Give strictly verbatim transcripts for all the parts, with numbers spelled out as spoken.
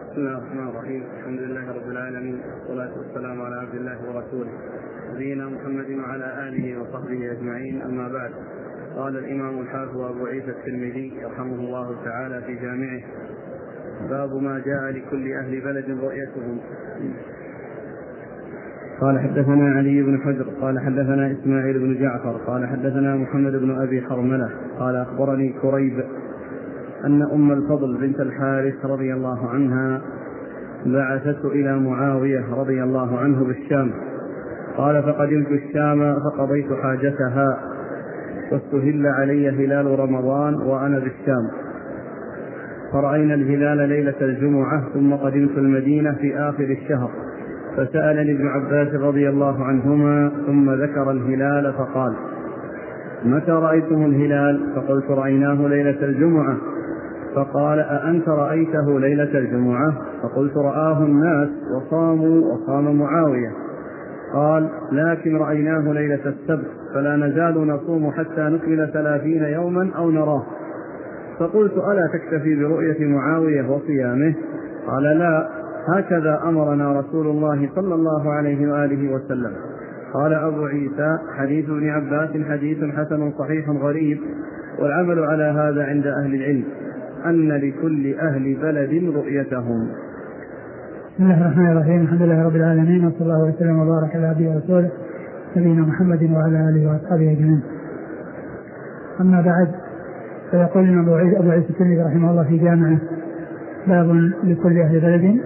بسم الله الرحمن الرحيم. الحمد لله رب العالمين، والصلاة والسلام على عبد الله ورسوله نبينا محمد وعلى آله وصحبه أجمعين، أما بعد. قال الإمام الحافظ أبو عيسى الترمذي رحمه الله تعالى في جامعه: باب ما جاء لكل أهل بلد رؤيتهم. قال حدثنا علي بن حجر قال حدثنا إسماعيل بن جعفر قال حدثنا محمد بن أبي حرملة قال أخبرني كريب أن أم الفضل بنت الحارث رضي الله عنها بعثته إلى معاوية رضي الله عنه بالشام. قال: فقدمت الشام فقضيت حاجتها، واستهل علي هلال رمضان وأنا بالشام، فرأينا الهلال ليلة الجمعة، ثم قدمت المدينة في آخر الشهر، فسألني ابن عباس رضي الله عنهما ثم ذكر الهلال فقال: متى رأيتم الهلال؟ فقلت: رأيناه ليلة الجمعة. فقال: أأنت رأيته ليلة الجمعة؟ فقلت: رآه الناس وصاموا وصام معاوية. قال: لكن رأيناه ليلة السبت، فلا نزال نصوم حتى نكمل ثلاثين يوما أو نراه. فقلت: ألا تكتفي برؤية معاوية وصيامه؟ قال: لا، هكذا أمرنا رسول الله صلى الله عليه وآله وسلم. قال أبو عيسى: حديث ابن عباس حديث حسن صحيح غريب، والعمل على هذا عند أهل العلم أن لكل أهل بلد رؤيتهم. بسم الله الرحمن الرحيم. الحمد لله رب العالمين، وصلى الله وسلم وبارك على عبده ورسوله نبينا محمد وعلى آله وأصحابه أجمعين. أما بعد، فيقول لنا أبو عيسى الترمذي رحمه الله في جامعه: باب لكل أهل بلد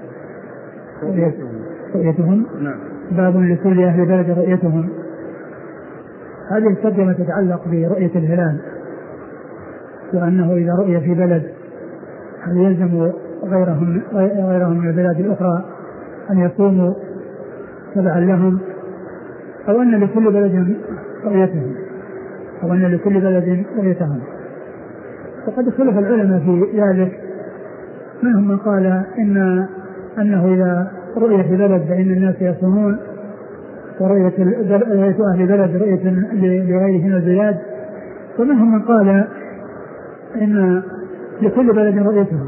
رؤيتهم. باب لكل أهل بلد رؤيتهم. هذه الترجمة تتعلق برؤية الهلال، وأنه إذا رؤي في بلد هل يلزم غيرهم غيرهم من البلاد الأخرى أن يصوموا تبعا لهم، أو أن لكل بلد رؤيتهم أو أن لكل بلد رؤيتهم. وقد اختلف العلماء في ذلك، منهم من قال إن أنه إذا رؤية في بلد فإن الناس يصومون، ورؤية أهل بلد رؤية لغيره من البلاد. ومنهم من قال إن لكل بلد رؤيتهم.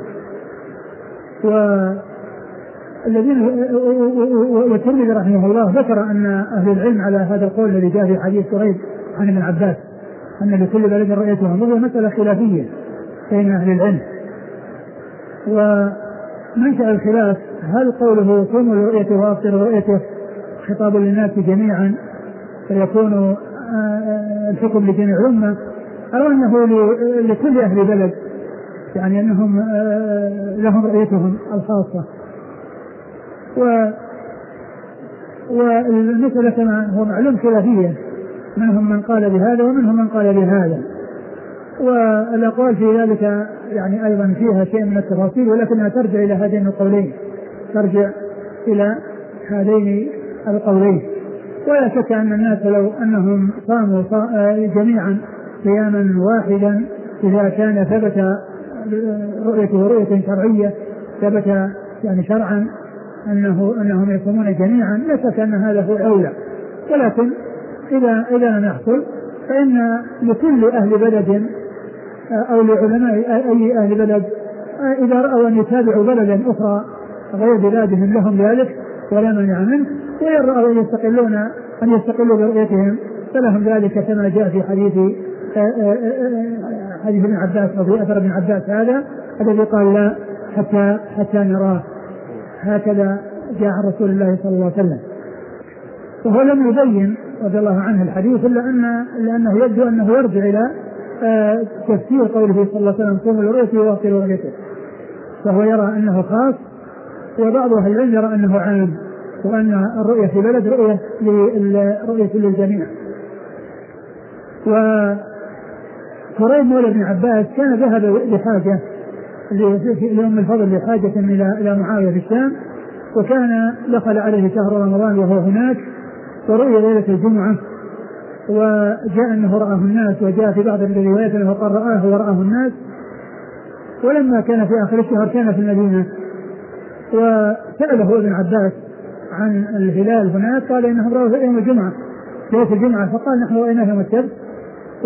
والذين والترمذي رحمه الله ذكر أن أهل العلم على هذا القول الذي جاء في حديث كريب عن ابن عباس أن لكل بلد رؤيتهم، وهو مسألة خلافية بين أهل العلم. ومنشأ الخلاف هل قوله صوموا لرؤيته وأفطروا لرؤيته خطاب للناس جميعا فيكون الحكم لجميع الأمة، أو أنه لكل أهل بلد، يعني أنهم لهم رؤيتهم الخاصة. والمسألة كما هو معلوم خلافية، منهم من قال بهذا ومنهم من قال بهذا، والأقوال في ذلك يعني أيضا فيها شيء من التفاصيل، ولكنها ترجع إلى هذين القولين ترجع إلى هذين القولين. ولا شك أن الناس لو أنهم صاموا جميعا صياما واحدا، إذا كان ثبت رؤيته رؤية شرعية ثبت يعني شرعا أنه أنهم يصومون جميعا، لا شك أن هذا هو الأولى. ولكن إذا إذا لم يحصل فإن لكل أهل بلد أو لعلماء أي أهل بلد إذا رأوا أن يتابعوا بلدا أخرى غير بلادهم لهم ذلك ولا مانع منه، وإن رأوا أن يستقلون أن يستقلوا برؤيتهم فلهم ذلك، كما جاء في حديث حديث ابن عباس رضي أثر ابن عباس هذا الذي قال: لا حتى حتى نراه. هكذا جاء عن رسول الله صلى الله عليه وسلم. وهو لم يبين رضي الله عنه الحديث إلا أن لأنه يبدو أنه يرجع إلى تفسير قوله صلى الله عليه وسلم: صوموا لرؤيته وأفطروا لرؤيته، فهو يرى أنه خاص، وبعض أهل العلم يرى أنه عام، وأن الرؤية في بلد رؤية رؤية للجميع. وكريم مولى ابن عباس كان ذهب لحاجة لأم الفضل لحاجة إلى إلى معاوية في الشام، وكان دخل عليه شهر رمضان وهو هناك، ورؤي ليلة الجمعة، وجاء أنه رآه الناس، وجاء في بعض الروايات أنه قال رآه ورآه الناس. ولما كان في آخر الشهر كان في المدينة، وسأله ابن عباس عن الهلال هناك، قال إنهم رأوا يوم الجمعة ليلة الجمعة، فقال: نحن رأيناه يوم السبت،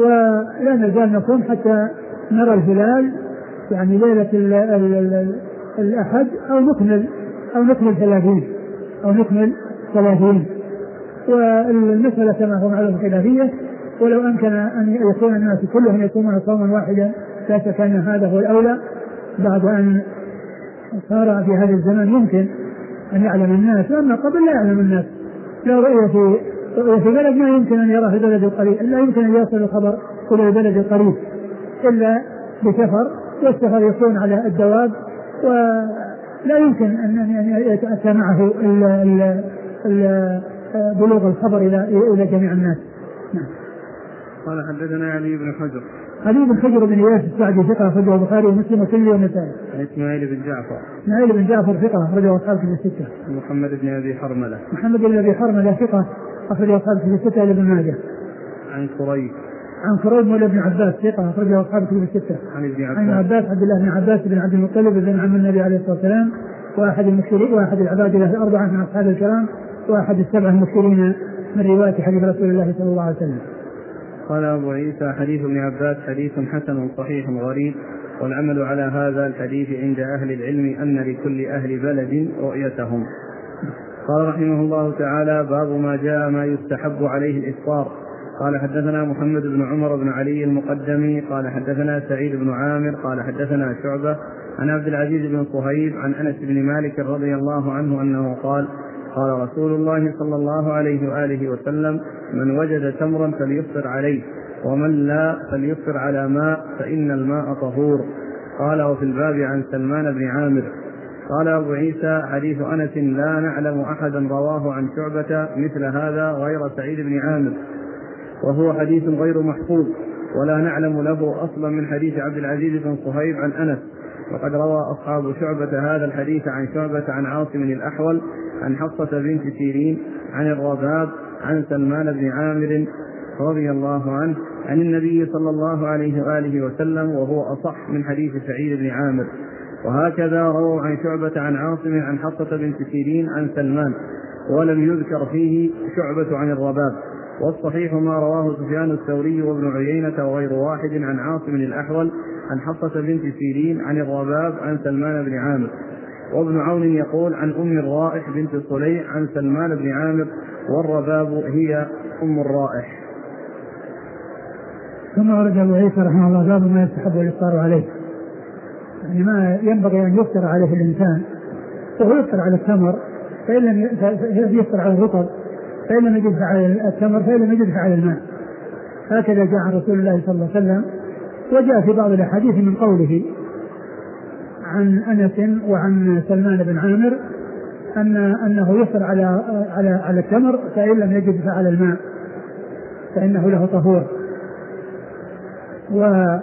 ولا نزال نصوم حتى نرى الهلال، يعني ليلة الأحد أو نكمل أو نكمل ثلاثين أو نكمل ثلاثين. والمسألة كما هو معلوم خلافية، ولو أمكن أن يكون الناس كلهم يصومون صوما واحدا لا شك أن هذا هو الأولى، بعد أن صار في هذا الزمان يمكن أن يعلم الناس، وأما قبل لا يعلم الناس. لا رؤية في رؤية في بلد ما يمكن أن يراه في البلد القريب، لا يمكن أن يصل الخبر إلى البلد القريب إلا بسفر، والسفر يكون على الدواب، ولا يمكن أن يتأتى معه بلوغ الخبر إلى إلى جميع الناس. قال حدثنا علي بن حجر علي بن حجر بن إياس السعدي ثقة أخرجه البخاري ومسلم والترمذي والنسائي. عن إسماعيل بن جعفر إسماعيل بن جعفر ثقة أخرجه أصحاب كتب الستة. محمد بن أبي حرملة محمد بن أبي حرملة ثقة أخرجه أصحاب كتب الستة لابن ماجه. عن كريب عن كريب مولى ابن عباس ثقة أخرجه أصحاب كتب الستة. عن ابن عباس عن عباس عبد الله بن عباس بن عبد المطلب بن عم النبي عليه الصلاة والسلام، وأحد المكثرين وأحد العباد له الأربعة من أصحاب الكرام، وأحد السبعة المكثرين من رواية حديث رسول الله صلى الله عليه وسلم. قال أبو عيسى حديث ابن عباس حديث حسن صحيح غريب، والعمل على هذا الحديث عند أهل العلم أن لكل أهل بلد رؤيتهم. قال رحمه الله تعالى: باب ما جاء ما يستحب عليه الإفطار. قال حدثنا محمد بن عمر بن علي المقدمي قال حدثنا سعيد بن عامر قال حدثنا شعبة عن عبد العزيز بن صهيب عن أنس بن مالك رضي الله عنه أنه قال: قال رسول الله صلى الله عليه وآله وسلم: من وجد تمرا فليفطر عليه، ومن لا فليفطر على ماء، فإن الماء طهور. قال: وفي الباب عن سلمان بن عامر. قال أبو عيسى: حديث أنس لا نعلم أحدا رواه عن شعبة مثل هذا غير سعيد بن عامر، وهو حديث غير محفوظ، ولا نعلم له أصلا من حديث عبد العزيز بن صهيب عن أنس. وقد روى أصحاب شعبة هذا الحديث عن شعبة عن عاصم الأحول عن حفصة بنت سيرين عن الرباب عن سلمان بن عامر رضي الله عنه عن النبي صلى الله عليه وآله وسلم، وهو أصح من حديث سعيد بن عامر. وهكذا رووا عن شعبة عن عاصم عن حفصة بنت سيرين عن سلمان، ولم يذكر فيه شعبة عن الرباب. والصحيح ما رواه سفيان الثوري وابن عيينة وغير واحد عن عاصم الأحول عن حفصة بنت سيرين عن الرباب عن سلمان بن عامر. وابن عون يقول عن أم الرائح بنت صليع عن سلمان بن عامر، والرباب هي أم الرائح. ثم ورد أبو عيسى رحمه الله باب ما يستحب الإفطار عليه، يعني ما ينبغي أن يفطر عليه الإنسان، وهو يفطر على التمر فإن لم يفطر على الرطب، فإن لم يجد على التمر فإن لم يجد على الماء. هكذا جاء عن رسول الله صلى الله عليه وسلم. وجاء في بعض الأحاديث من قوله عن أنس وعن سلمان بن عامر أن أنه يفطر على على على التمر فإن لم يجد فعلى الماء فإنه له طهور. و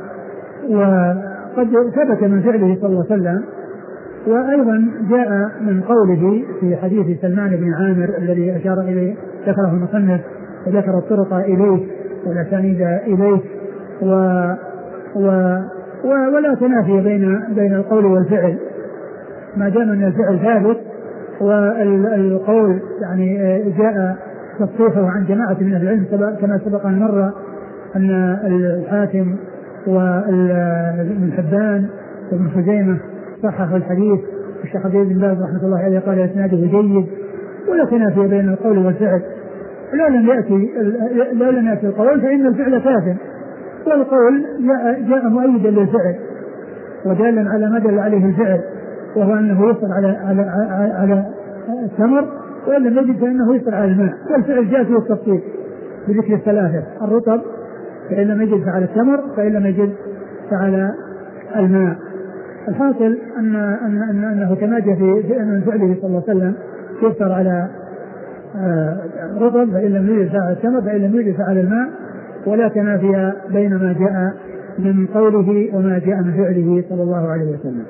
وقد ثبت من فعله صلى الله عليه وسلم. وأيضا جاء من قوله في حديث سلمان بن عامر الذي أشار إليه ذكره المصنف وذكر الطرق إليه والأسانيد إليه، و و ولا تنافي بين بين القول والفعل ما دام أن الفعل ثابت والقول يعني جاء تصحيحه عن جماعة من العلم كما سبق أن مر أن الحاكم وابن حبان وابن خزيمة صححوا الحديث، والشيخ عبد العزيز بن باز رحمة الله عليه قال إسناده جيد. ولا تنافي بين القول والفعل، لا لم يأتي لا لم يأتي القول فإن الفعل كافٍ، والقول جاء مؤيدا للفعل ودالا على ما دل عليه الفعل، وهو أنه يصل على على على التمر، وإن لم يجد فإنه يصل على الماء. والفعل جاء فيه التفصيل بذكر الثلاثة: الرطب فإن لم يجد فعلى التمر، فإن لم يجد فعلى الماء. الحاصل أن أن أن أنه كما جاء في من فعله صلى الله عليه وسلم يفطر على رطب فإن لم يجد فعلى التمر، فإن لم يجد فعلى الماء. ولا تنافي بين ما جاء من قوله وما جاء من فعله صلى الله عليه وسلم.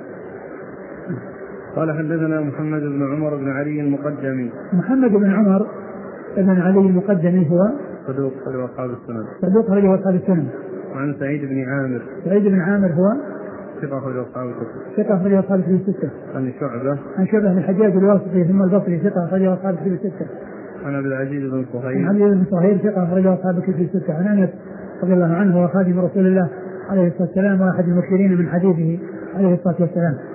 قال حدثنا محمد بن عمر بن علي المقدمي. محمد بن عمر بن علي المقدمي هو صدوق رجل أصحاب السنن. صدوق رجل أصحاب السنن. وعن سعيد بن عامر. سعيد بن عامر هو ثقة رجل أصحاب الكتب. ثقة رجل أصحاب الكتب الستة. عن شعبة. عن شعبة بن الحجاج الواسطي ثم البصري ثقة رجل أصحاب الكتب الستة. عن عبد العزيز بن صهيب. عن عبد العزيز بن صهيب ثقة رجل أصحاب الكتب الستة. عن أنس رضي الله عنه وخادم رسول الله عليه الصلاة والسلام وأحد المكثرين من حديثه عليه الصلاة والسلام.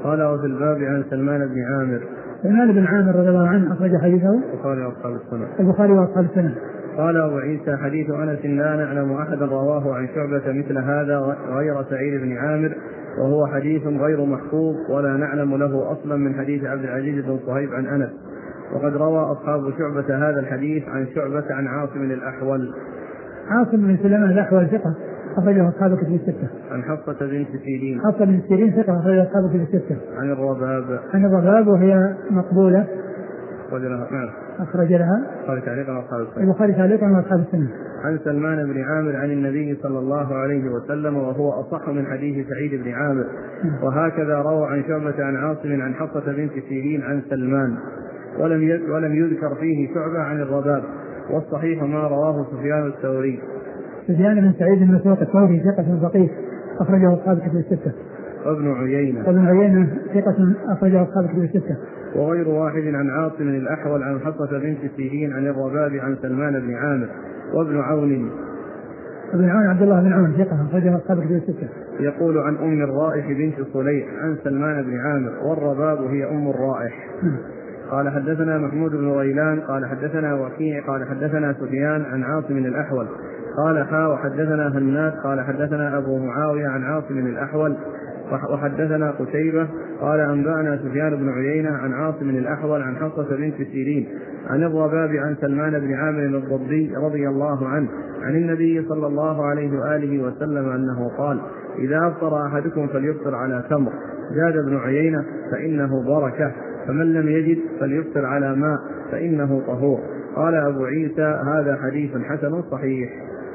قال وفي الباب عن سلمان بن عامر. سلمان بن عامر رضي الله عنه أخرج حديثه البخاري وأصحاب السنن. البخاري وأصحاب السنن. قال أبو عيسى حديث أنس لا نعلم أحدا رواه عن شعبة مثل هذا غير سعيد بن عامر، وهو حديث غير محفوظ ولا نعلم له أصلا من حديث عبد العزيز بن صهيب عن أنس. وقد روى أصحاب شعبة هذا الحديث عن شعبة عن عاصم الأحول. عاصم بن سليمان الأحول ثقة أخرجه أصحاب كتب الستة. عن حفصة بنت سيرين. حفصة بنت سيرين ثقة أخرجه أصحاب كتب الستة. عن الرباب. عن الرباب وهي مقبولة. أخرج لها. نعم. أخرج لها. البخاري تعليقا وأصحاب السنة. البخاري تعليقا وأصحاب السنة. عن سلمان بن عامر عن النبي صلى الله عليه وسلم، وهو أصح من حديث سعيد بن عامر. وهكذا روى عن شعبة عن عاصم عن حفصة بنت سيرين عن سلمان، ولم ولم يذكر فيه شعبة عن الرباب. والصحيح ما رواه سفيان الثوري. سفيان بن سعيد بن مسروق الثوري ثقة فقيه أخرجه أصحاب كتب الستة. وابن عيينة. وابن عيينة ثقة أخرجه أصحاب كتب الستة. وغير واحد عن عاصم الأحول عن حفصة بنت سيرين عن الرباب عن سلمان بن عامر. وابن عون. ابن عون عبد الله بن عون ثقة أخرجه أصحاب كتب الستة. يقول عن أم الرائح بنت صليح عن سلمان بن عامر، والرباب هي أم الرائح. قال حدثنا محمود بن غيلان قال حدثنا وكيع قال حدثنا سفيان عن عاصم الأحول قال حا وحدثنا هناد قال حدثنا أبو معاوية عن عاصم الأحول وحدثنا قتيبة قال أنبأنا سفيان بن عيينة عن عاصم الأحول عن حفصة بنت سيرين عن الرباب عن سلمان بن عامر الضبي رضي الله عنه عن النبي صلى الله عليه وآله وسلم أنه قال: إذا أفطر أحدكم فليفطر على تمر. زاد ابن عيينة: فإنه بركة، فمن لم يجد فليفطر على ماء فإنه طهور. قال أبو عيسى: هذا حديث حسن صحيح.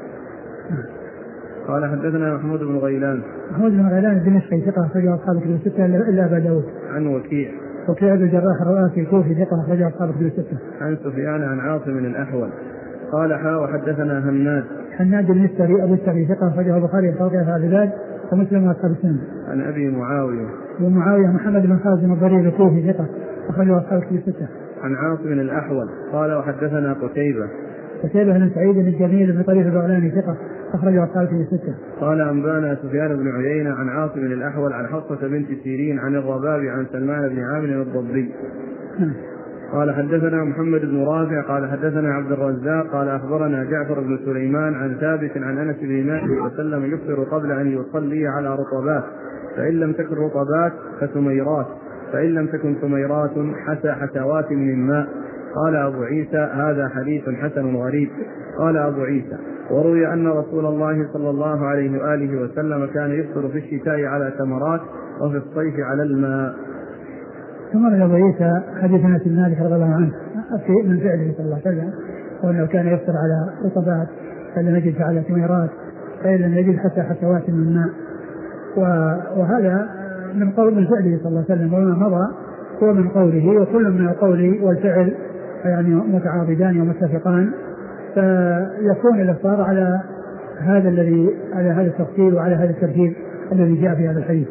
قال حدثنا محمود بن غيلان. محمود بن غيلان الدمشقي ثقة أخرجه أصحاب الكتب الستة إلا أبا داود. عن وكيع. وكيع بن الجراح الرؤاسي الكوفي ثقة أخرجه أصحاب الكتب الستة. عن سفيان عن عاصم الأحول قال حا وحدثنا هناد. هناد المستري أبو السري ثقة أخرجه البخاري في توقيع العباد ومسلم وأصحاب السنن. عن أبي معاوية. ومعاوية محمد بن خازم الضرير الكوفي ثقة أخرجه أصحاب الكتب الستة. عن عاصم الأحول قال وحدثنا قتيبة. قتيبة بن سعيد بن الجميل بن طريف البغلاني ثقة أخرجه أصحاب الكتب الستة. قال أنبانا سفيان بن عيينة عن عاصم الأحول عن حفصة بنت سيرين عن الرباب عن سلمان بن عامر الضبي. قال حدثنا محمد بن رافع قال حدثنا عبد الرزاق قال أخبرنا جعفر بن سليمان عن ثابت عن أنس بن مالك وسلم: يفطر قبل أن يصلي على رطبات، فإن لم تكن رطبات فثميرات، فإن لم تكن ثميرات حسى حسوات من ماء. قال أبو عيسى: هذا حديث حسن غريب. قال أبو عيسى: وروي أن رسول الله صلى الله عليه وآله وسلم كان يفطر في الشتاء على تمرات وفي الصيف على الماء. ثم روى أبو عيسى حديث أنس بن مالك رضي الله عنه من فعله صلى الله عليه وسلم، وأنه كان يفطر على رطبات فإن لم يجد على ثميرات فإن لم يجد حتى حسوات من ماء. وهذا من قول من فعله صلى الله عليه وسلم، وما مضى هو من قوله، وكل من القول والفعل يعني متعاضدان ومتفقان، فيكون الإفطار على هذا الذي على هذا التفصيل وعلى هذا الترتيب الذي جاء في هذا الحديث.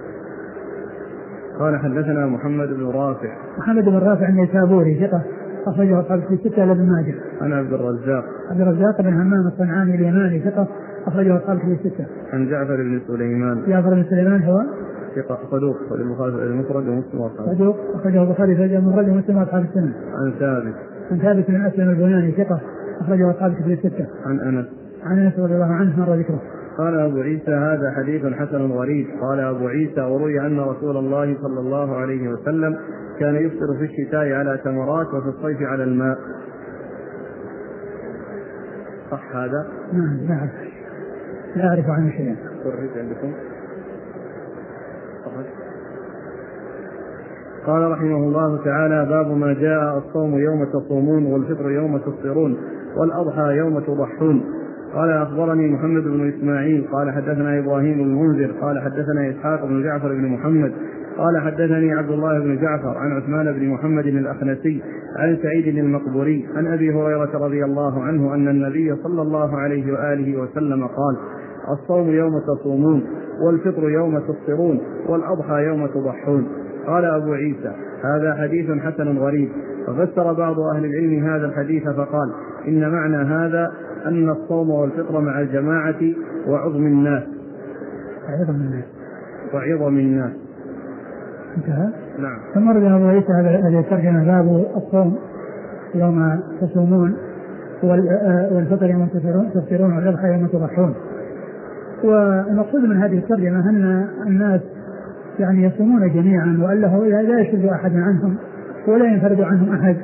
قال حدثنا محمد بن رافع. محمد بن رافع النيسابوري ثقة أخرجه أصحاب الكتب الستة لابن ماجه. عن عبد الرزاق. عبد الرزاق بن همام الصنعاني اليماني ثقة أخرجه أصحاب الكتب الستة. عن جعفر بن سليمان. جعفر بن سليمان هو ثقة صدوق والبخاري المفرد ومسلم وأصحاب. صدوق أخرجه البخاري في المفرد ومسلم وأصحاب السنة. عن ثابت. عن ثابت بن أسلم البناني ثقة أخرجه أصحاب الكتب الستة. عن أنس. عن أنس رضي الله عنه مر ذكره. قال أبو عيسى: هذا حديث حسن غريب. قال أبو عيسى: وروي أن رسول الله صلى الله عليه وسلم كان يفطر في الشتاء على تمرات وفي الصيف على الماء. صح هذا؟ نعم لا أعرف لا أعرف عنه شيئا. عندكم؟ قال رحمه الله تعالى: باب ما جاء الصوم يوم تصومون والفطر يوم تفطرون والأضحى يوم تضحون. قال أخبرني محمد بن إسماعيل قال حدثنا إبراهيم بن المنذر قال حدثنا إسحاق بن جعفر بن محمد قال حدثني عبد الله بن جعفر عن عثمان بن محمد الأخنسي عن سعيد المقبوري عن أبي هريرة رضي الله عنه أن النبي صلى الله عليه وآله وسلم قال: الصوم يوم تصومون والفطر يوم تفطرون والأضحى يوم تضحون. قال أبو عيسى: هذا حديث حسن غريب. ففسر بعض أهل العلم هذا الحديث فقال: إن معنى هذا أن الصوم والفطر مع الجماعة وعظم الناس وعظم الناس وعظم الناس انتهى. نعم. ثم رد أبو عيسى هذا الترجمة باب الصوم يوم تصومون والفطر يوم تفطرون والأضحى يوم تضحون. والمقصود من هذه الترجمة أن الناس يعني يصومون جميعا وأنه لا يشد أحد عنهم ولا ينفرد عنهم أحد.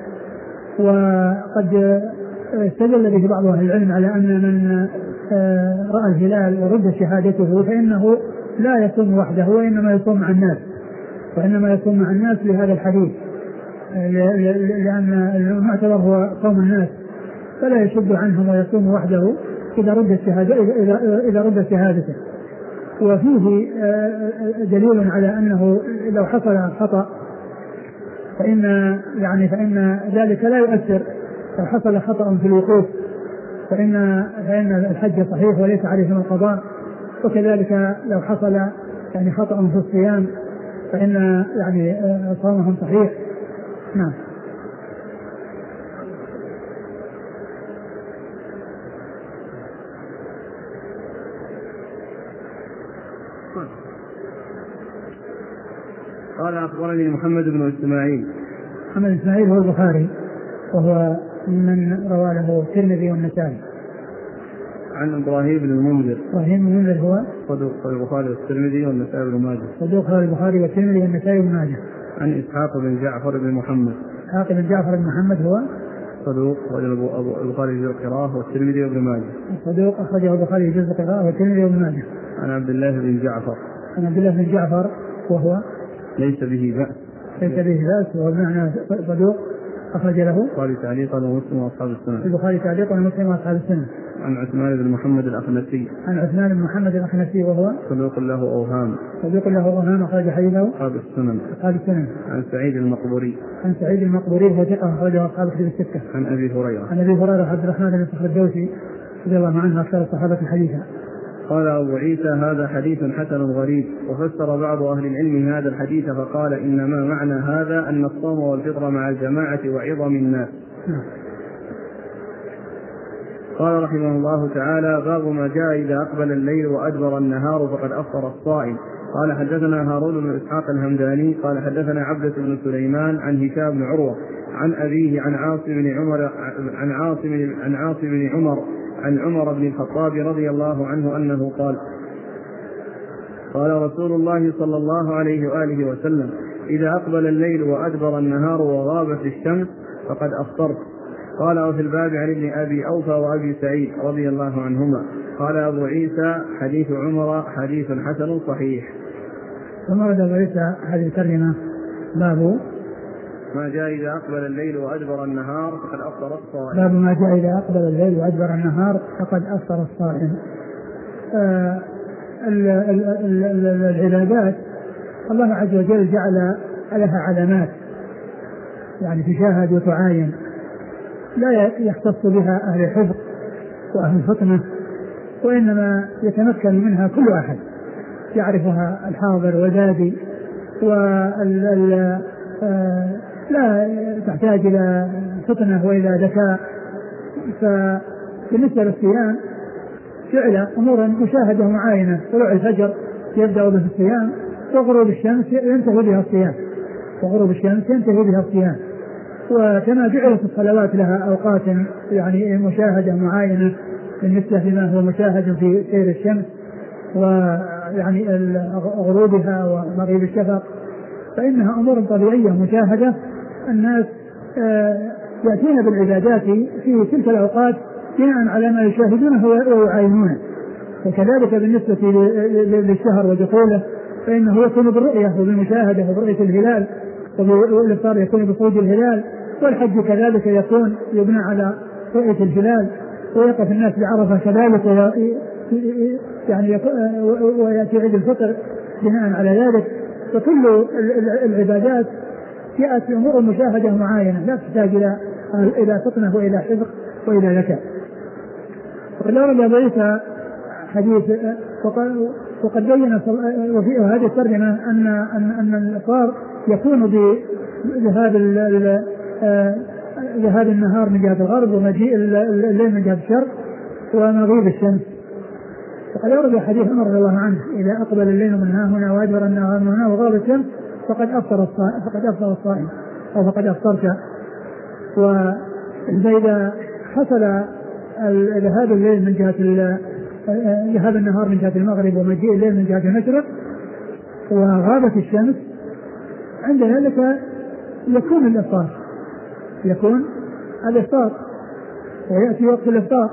وقد استدل به بعض أهل العلم على أن من رأى الهلال ورد شهادته فإنه لا يصوم وحده وإنما يصوم مع الناس وإنما يصوم مع الناس لهذا الحديث، لأن المعتبر هو صوم الناس فلا يشد عنهم ويصوم وحده إذا رد إذا رد شهادته. وفيه دليل على أنه لو حصل خطأ فإن يعني فإن ذلك لا يؤثر. لو حصل خطأ في الوقوف فإن فإن الحج صحيح وليس عليه القضاء. وكذلك لو حصل يعني خطأ في الصيام فإن يعني صومهم صحيح. نعم. قال أخبرني محمد بن إسماعيل. محمد بن إسماعيل هو البخاري وهو من رواه له الترمذي والنسائي. عن إبراهيم بن المنذر. إبراهيم بن المنذر هو صدوق البخاري والترمذي والنسائي بن ماجه. صدوق البخاري والترمذي والنسائي بن ماجه. عن إسحاق بن جعفر بن محمد. إسحاق بن جعفر بن محمد هو صدوق رجل البخاري جزء القراءة والترمذي وابن ماجه. صدوق أخرجه البخاري جزء القراءة والترمذي وابن ماجه. عن عبد الله بن جعفر. عن عبد الله بن جعفر وهو ليس به بأس. ليس به بأس وهو بمعنى صدوق أخرج له البخاري تعليقا ومسلم وأصحاب السنة. البخاري تعليقا ومسلم وأصحاب السنة. عن عثمان بن محمد الأخنسي. عن عثمان بن محمد الأخنسي وهو صدوق له أوهام. صدوق له أوهام أخرج حديثه أصحاب السنن. أصحاب السنن. عن سعيد المقبوري. عن سعيد المقبوري وهو ثقة أخرجه أصحاب الكتب الستة. عن أبي هريرة. عن أبي هريرة عبد الرحمن بن صخر الدوسي رضي الله عنه أكثر الصحابة حديثا. قال أبو عيسى هذا حديث حسن غريب. وفسر بعض أهل العلم هذا الحديث فقال إنما معنى هذا أن الصوم والفطر مع الجماعة وعظم الناس. قال رحمه الله تعالى باب ما جاء إذا أقبل الليل وأدبر النهار فقد أفطر الصائم. قال حدثنا هارون بن إسحاق الهمداني قال حدثنا عبدة بن سليمان عن هشام بن عروة عن أبيه عن عاصم بن عمر عن عاصم عن عاصم بن عمر عن عمر بن الخطاب رضي الله عنه أنه قال قال رسول الله صلى الله عليه وآله وسلم إذا أقبل الليل وأدبر النهار وغابت الشمس فقد أفطرت. قال وفي الباب عن ابن أبي أوفى وأبي سعيد رضي الله عنهما. قال أبو عيسى حديث عمر حديث حسن صحيح. ثم رد أبو عيسى هذه الترجمة باب ما جاء إذا أقبل الليل وأدبر النهار فقد أفطر الصائم. باب ما جاء إذا أقبل الليل وأدبر النهار فقد أفطر الصائم. آه العبادات الله عز وجل جعل لها علامات يعني تشاهد وتعاين لا يختص بها أهل الحفظ وأهل الفطنة وإنما يتمكن منها كل أحد يعرفها الحاضر والبادي ولا تحتاج إلى فطنة وإلى ذكاء. فبالنسبة للصيام جعل أمورا مشاهدة ومعاينة. طلوع الفجر يبدأ به الصيام وغروب الشمس ينتهي بها الصيام وغروب الشمس ينتهي بها الصيام. وكما جعلت الصلوات لها أوقات يعني مشاهدة معاينة بالنسبة لما هو مشاهد في سير الشمس ويعني غروبها ومغيب الشفق فإنها أمور طبيعية مشاهدة. الناس يأتون بالعبادات في تلك الأوقات بناء على ما يشاهدونه ويعاينونه. وكذلك بالنسبة للشهر ودخوله فإنه يكون بالرؤية وبالمشاهدة وبرؤية الهلال والإفطار يكون بخروج الهلال. والحج كذلك يكون يبنى على رؤية الهلال ويقف الناس بعرفة كذلك يعني ويأتي عيد الفطر بناء على ذلك. فكل العبادات جاءت في أمور مشاهدة معاينة لا تحتاج إلى إلى فطنة وإلى حفظ وإلى ذكاء. وقد أورد أبو عيسى حديث وقد بين وفي هذه الترجمة أن أن أن الإفطار يكون بذهاب ذهاب النهار من جهة الغرب ومجيء الليل من جهة الشرق ومغيب الشمس. وقد أورد حديث عمر رضي الله عنه إذا أقبل الليل من ها هنا وأدبر النهار من هنا وغاب الشمس فقد أفطر الصائم فقد أفطر الصائم أو فقد أفطرت. وإذا حصل ذهاب الليل من جهة ذهاب النهار من جهة المغرب ومجيء الليل من جهة المشرق وغابت الشمس، عند ذلك يكون الإفطار يكون الإفطار ويأتي وقت الإفطار.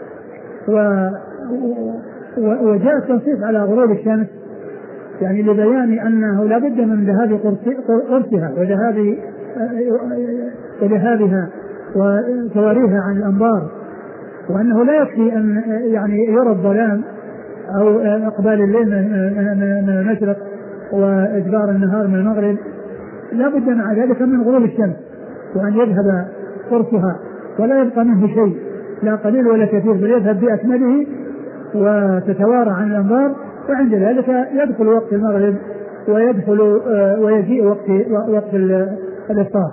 وجاء التنصيص على غروب الشمس يعني لبيان أنه لا بد من ذهاب قرصها وذهاب وذهابها وتواريها عن الأنبار، وأنه لا يكفي أن يعني يرى الظلام أو إقبال الليل من المشرق وإدبار النهار من المغرب، لا بد مع ذلك من غروب الشمس وأن يذهب قرصها ولا يبقى منه شيء لا قليل ولا كثير، بل يذهب بأكمله وتتوارى عن الأنبار، وعند ذلك يدخل وقت المغرب ويدخل ويجيء وقت وقت الإفطار.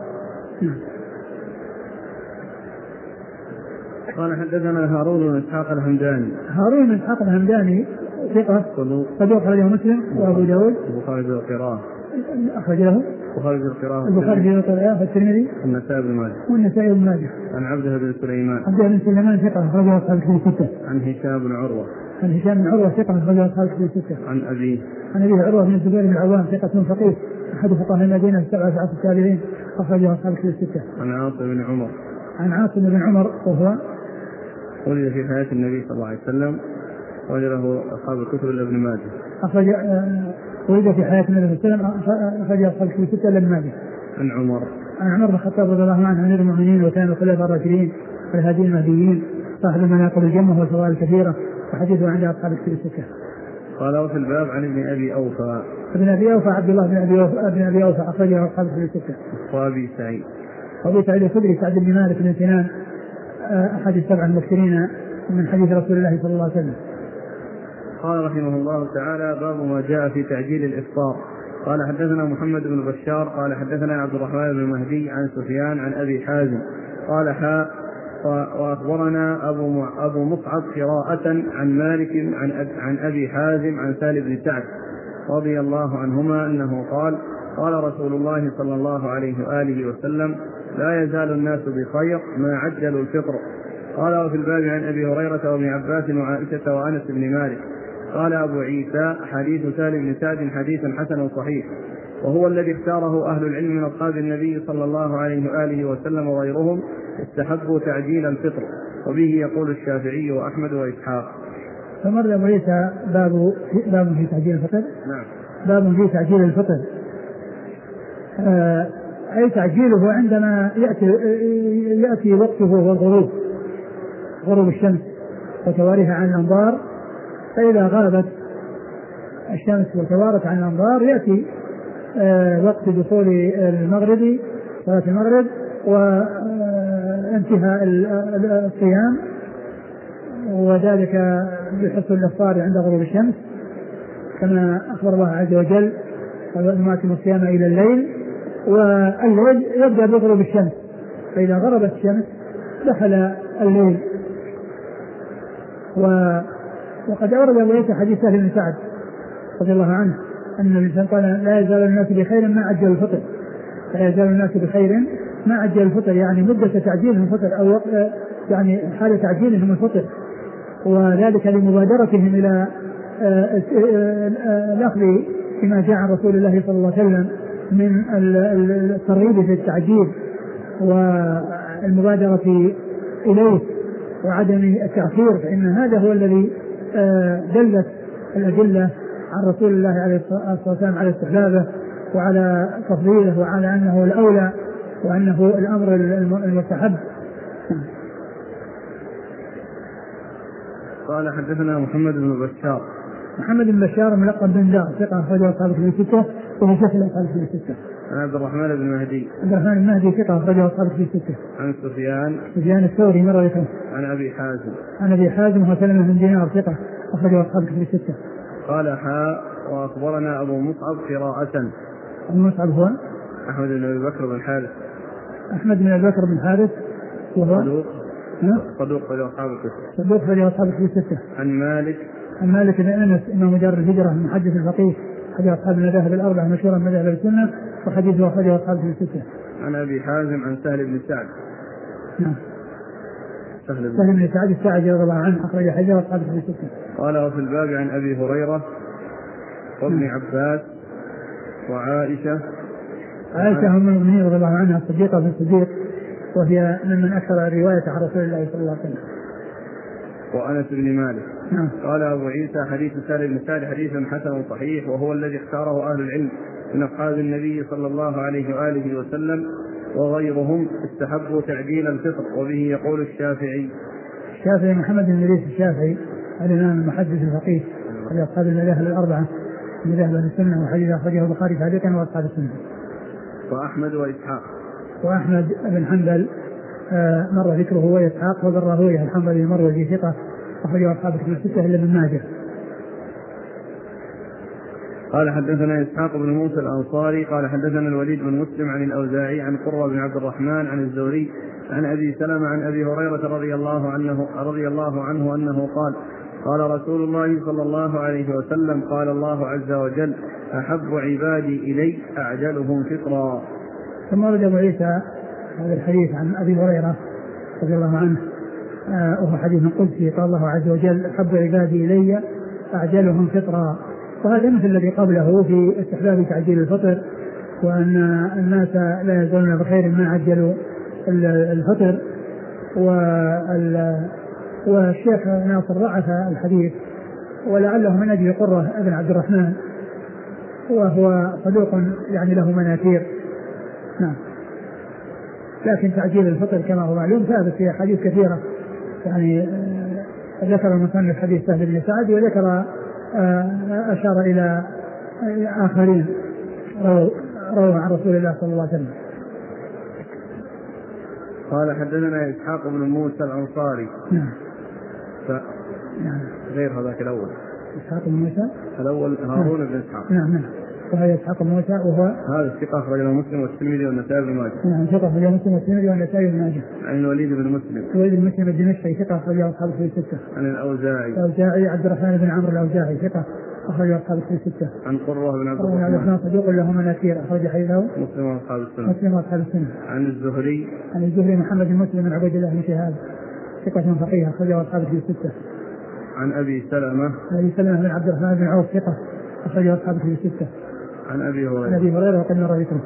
قال حدثنا هارون بن إسحاق الهمداني. هارون بن إسحاق الهمداني ثقة صدوق أخرجه مسلم وأبو داود البخاري في القراءة أخرج له البخاري في القراءة البخاري في القراءة والترمذي والنسائي بن ماجه والنسائي بن ماجه. عن عبده بن سليمان عبده بن سليمان ثقة أخرجه أصحاب الكتب الستة. عن هشام بن عروة عن هشام بن عروة ثقة أخرجه أصحاب الكتب الستة. عن أبيه عن أبيه عروة بن الزبير بن العوام ثقة فقيه أحد فقهاء المدينة السبعة في عصر التابعين أخرجه أصحاب الكتب الستة. عن عاصم بن عمر عن عاصم بن عمر وهو ولد في حياة النبي صلى الله عليه وسلم وجده أصحاب الكتب إلا ابن ماجه. أخرج ولد في حياة النبي صلى الله عليه وسلم أخرج أصحاب الكتب الستة إلا ابن ماجه. عن عمر عن عمر بن الخطاب رضي الله عنه أمير المؤمنين وكان الخلفاء الراشدين والهادين المهديين صاحب المناقب الجمة والفضائل الكثيرة وحديثه عند أصحاب الكتب الستة. قال وفي الباب عن ابن أبي أوفى ابن أبي أوفى عبد الله بن أبي أوفى ابن أبي أوفى أخرجه أصحاب الكتب الستة. وأبي سعيد وأبي سعيد الخدري سعد بن مالك بن سنان أحد السبع المكثرين من حديث رسول الله صلى الله عليه وسلم. قال رحمه الله تعالى باب ما جاء في تعجيل الإفطار. قال حدثنا محمد بن بشار قال حدثنا عبد الرحمن بن مهدي عن سفيان عن أبي حازم قال حاء وأخبرنا أبو أبو مصعب قراءة عن مالك عن عن أبي حازم عن سالم بن سعد رضي الله عنهما أنه قال قال رسول الله صلى الله عليه وآله وسلم لا يزال الناس بخير ما عجلوا الفطر. قال وفي الباب عن أبي هريرة وابن عباس وعائشة وأنس بن مالك. قال أبو عيسى حديث سالم بن سعد حديث حسن صحيح وهو الذي اختاره أهل العلم من أصحاب النبي صلى الله عليه وآله وسلم وغيرهم استحبوا تعجيل الفطر، وبه يقول الشافعي وأحمد وإسحاق. فمر أبو عيسى باب باب في تعجيل الفطر. نعم. باب في تعجيل الفطر آه أي تعجيله عندما يأتي يأتي وقته والغروب غروب الشمس وتواريها عن الأنظار، فإذا غابت الشمس وتوارت عن الأنظار يأتي آه وقت دخول المغرب صلاة المغرب وانتهاء الصيام، وذلك بحصول الإفطار عند غروب الشمس كما أخبر الله عز وجل وما أتم الصيام إلى الليل، والليل يبدأ بغروب الشمس، فإذا غربت الشمس دخل الليل. و وقد أورد أبو عيسى حديث سهل بن سعد رضي الله عنه أن الإنسان قال لا يزال الناس بخير ما عجل الفطر، لا يزال الناس بخير ما عجل الفطر، يعني مدة تعجيلهم الفطر أو يعني حال تعجيلهم الفطر، وذلك لمبادرتهم إلى الأخذ بما جاء عن رسول الله صلى الله عليه وسلم من الترغيب في التعجيل والمبادرة إليه وعدم التأخير، فإن هذا هو الذي دلت الأدلة عن رسول الله عليه الصلاة والسلام على استحبابه وعلى تفضيله وعلى أنه الأولى وأنه الأمر المستحب. قال حدثنا محمد بن بشار محمد بن بشار ملقب بن دار ثقة أخرجه أصحاب الكتب الستة وهو شيخ أصحاب الكتب الستة. عن عبد الرحمن بن مهدي عبد الرحمن بن مهدي ثقة أخرجه أصحاب الكتب الستة. عن سفيان سفيان الثوري مرة ثانية. عن أبي حازم عن أبي حازم وهو سلمة بن دينار ثقة أخرجه أصحاب الكتب الستة. قال حاء وأخبرنا أبو مصعب قراءة. أبو مصعب هو أحمد بن أبي بكر بن حارث أحمد بن أبي بكر بن حارث وهو صدوق صدوق في أصحاب الكتب صدوق في أصحاب الكتب الستة. عن مالك عن مالك بن أنس إمام دار الهجرة المحدث الفقيه أخرجه أصحاب المذاهب الأربعة مشهورا مذاهب السنة، وحديثه أخرجه أصحاب الستة. عن أبي حازم عن سهل بن سعد. نعم. سهل بن سعد الساعدي رضي الله عنه أخرج حديثه أصحاب الستة. قال وفي الباب عن أبي هريرة وابن عباس وعائشة. عائشة أم المؤمنين رضي الله عنها الصديقة بن الصديق، وهي ممن أكثر الرواية عن رسول الله صلى الله عليه وسلم. وأنس بن مالك. نعم. قال أبو عيسى حديث سهل بن سعد حديث حسن صحيح، وهو الذي اختاره أهل العلم من أصحاب النبي صلى الله عليه وآله وسلم، وغيرهم استحبوا تعجيل الفطر، وبه يقول الشافعي. الشافعي محمد بن إدريس الشافعي الإمام المحدث الفقيه من أصحاب المذاهب الأربعة من ذهب السنة، وحديث أخرجه البخاري تعليقا وأصحاب السنة. وأحمد وإسحاق. وأحمد بن حنبل آه مر ذكره وإسحاق وبن راهويه الحنبلي المروزي ثقة أخرجه أصحاب الكتب الستة إلا ابن ماجه. قال حدثنا إسحاق بن موسى الأنصاري قال حدثنا الوليد بن مسلم عن الأوزاعي عن قرة بن عبد الرحمن عن الزهري عن أبي سلمة عن أبي هريرة رضي الله عنه رضي الله عنه أنه قال قال رسول الله صلى الله عليه وسلم قال الله عز وجل أحب عبادي إلي أعجلهم فطرا. ثم ورد أبو عيسى هذا الحديث عن أبي هريرة رضي الله عنه آه وهو حديث قدسي قال الله عز وجل أحب عبادي إلي أعجلهم فطرا، وهذا مثل الذي قبله في استحباب تعجيل الفطر، وأن الناس لا يزالون بخير ما عجلوا الفطر. والشيخ ناصر ضعف الحديث ولعله من أجل قرة ابن عبد الرحمن، وهو صدوق يعني له مناكير. نعم. لكن تعجيل الفطر كما هو معلوم ثابت في حديث كثيرة، يعني ذكر المصنف حديث سهل بن سعد، وذكر أشار إلى آخرين رووا عن رسول الله صلى الله عليه وسلم. قال حدثنا إسحاق بن موسى الأنصاري. نعم. ف... نعم. غير هذاك الأول. إسحاق بن موسى الأول هارون بن إسحاق. نعم نعم. وهذا إسحاق بن موسى وهو هذا الثقة أخرجه مسلم والترمذي والنسائي بن ماجه. نعم ثقة أخرجه مسلم والترمذي والنسائي بن ماجه. عن الوليد بن مسلم. الوليد بن مسلم الدمشقي ثقة أخرجه أصحاب الكتب الستة. عن الأوزاعي. الأوزاعي عبد الرحمن بن عمرو الأوزاعي ثقة أخرجه أصحاب الكتب الستة. عن قرة بن عبد الرحمن صدوق له مناكير أخرج حديثه مسلم وأصحاب السنة. مسلم وأصحاب السنة. عن الزهري. عن الزهري محمد بن مسلم بن عبيد الله بن شهاب ثقة فقيه أخرجه أصحاب الكتب الستة. عن أبي سلمة. أبي سلمة بن عبد الرحمن بن عوف ثقة أخرجه أصحاب الكتب الستة. عن أبي هريرة. عن أبي هريرة وقد مر ذكره.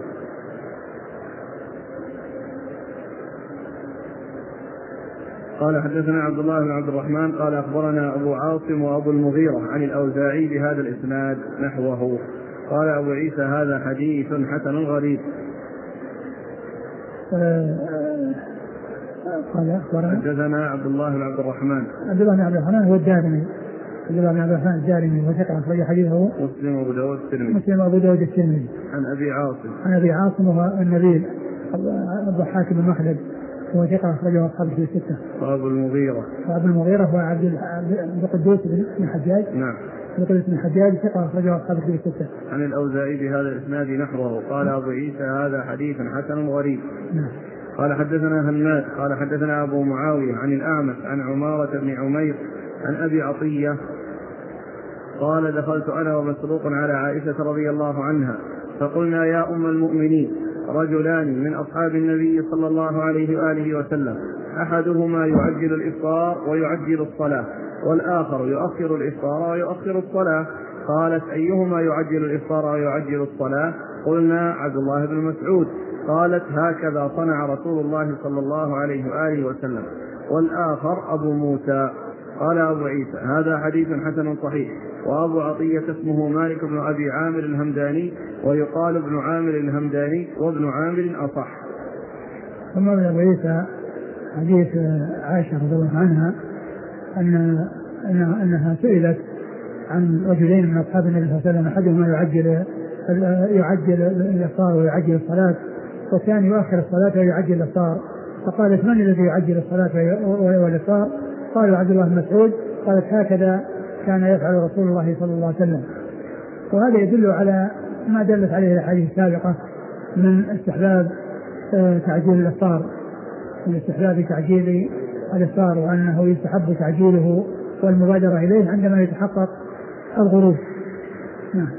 قال حدثنا عبد الله بن عبد الرحمن قال أخبرنا أبو عاصم وأبو المغيرة عن الأوزاعي بهذا الإسناد نحوه. قال أبو عيسى هذا حديث حسن غريب. قال أخبرنا حدثنا عبد الله بن عبد الرحمن. عبد الله بن عبد الرحمن هو الدارمي. عبد الله بن عبد الرحمن الدارمي وثقة أخرج حديثه مسلم وأبو داود الترمذي. مسلم وأبو داود الترمذي. عن أبي عاصم. عن أبي عاصم وهو النبيل الضحاك بن مخلد هو ثقة أخرجه أصحاب الكتب الستة. وأبو المغيرة. وأبو المغيرة هو عبد القدوس بن الحجاج. نعم. القدوس بن الحجاج ثقة أخرجه أصحاب الكتب الستة. عن الأوزاعي بهذا الإسناد نحوه. قال أبو عيسى هذا حديث حسن غريب. نعم. قال حدثنا هناد قال حدثنا أبو معاوية عن الأعمش عن عمارة بن عمير عن أبي عطية قال دخلت أنا ومسروق على عائشة رضي الله عنها فقلنا يا أم المؤمنين رجلان من أصحاب النبي صلى الله عليه وآله وسلم أحدهما يعجل الإفطار ويعجل الصلاة والآخر يؤخر الإفطار ويؤخر الصلاة. قالت أيهما يعجل الإفطار ويعجل الصلاة؟ قلنا عبد الله بن مسعود. قالت هكذا صنع رسول الله صلى الله عليه وآله وسلم. والآخر أبو موسى. قال أبو عيسى هذا حديث حسن صحيح. وأبو عطية اسمه مالك بن أبي عامر الهمداني ويقال ابن عامر الهمداني وابن عامر أصح. ثم من أبو عيسى حديث عائشة رضي الله عنها أن أنها سئلت عن رجلين من أصحاب النبي صلى الله عليه وسلم أحدهما يعجل يعجل الإفطار ويعجل الصلاة والثاني يؤخر الصلاة ويعجل الإفطار. فقالت من الذي يعجل الصلاة والإفطار؟ قال عبد الله بن مسعود. قالت هكذا كان يفعل رسول الله صلى الله عليه وسلم. وهذا يدل على ما دلت عليه الأحاديث السابقة من استحباب تعجيل الإفطار من استحباب تعجيل الإفطار وأنه يستحب تعجيله والمبادرة إليه عندما يتحقق الغروب. نعم.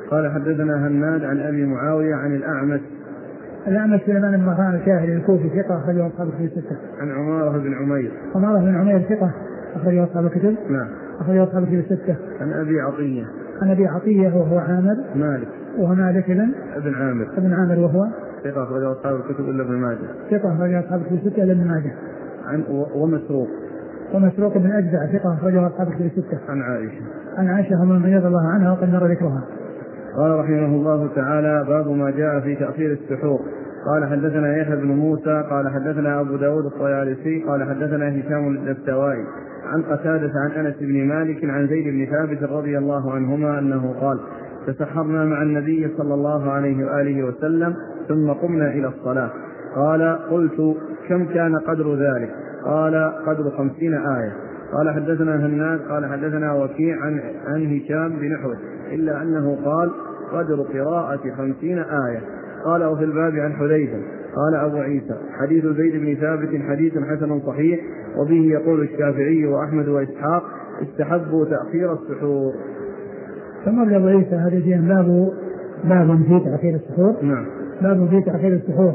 قال حدثنا هناد عن أبي معاوية عن الأعمش الأعمش سليمان بن مهران الكاهلي الكوفي ثقة أخرجه أصحاب الكتب الستة. عن عمارة بن عمير عمارة بن عمير ثقة أخرجه أصحاب الكتب. نعم أخرجه أصحاب الكتب الستة. عن أبي عطية عن أبي عطية وهو عامر مالك وهو مالك بن ابن عامر ابن عامر وهو ثقة أخرجه أصحاب الكتب إلا ابن ماجه ثقة أخرجه أصحاب الكتب الستة إلا ابن ماجه. عن ومسروق ومسروق بن أجدع ثقة أخرجه أصحاب الكتب الستة. عن عائشة عن عائشة أم المؤمنين رضي الله عنها وقد مر ذكرها. قال رحمه الله تعالى باب ما جاء في تأخير السحور. قال حدثنا يحيى بن موسى قال حدثنا أبو داود الطيالسي قال حدثنا هشام الدستوائي عن قتادة عن أنس بن مالك عن زيد بن ثابت رضي الله عنهما أنه قال تسحرنا مع النبي صلى الله عليه وآله وسلم ثم قمنا إلى الصلاة. قال قلت كم كان قدر ذلك؟ قال قدر خمسين آية. قال حدثنا هناد قال حدثنا وكيع عن, عن هشام بنحوه إلا أنه قال قدر قراءة خمسين آية. قال وفي الباب عن حذيفة قال أبو عيسى حديث زيد بن ثابت حديث حسن صحيح وبه يقول الشافعي وأحمد وإسحاق استحبوا تأخير السحور. ثم أبو عيسى هذا جيم باب باب في تأخير السحور. نعم باب في تأخير السحور.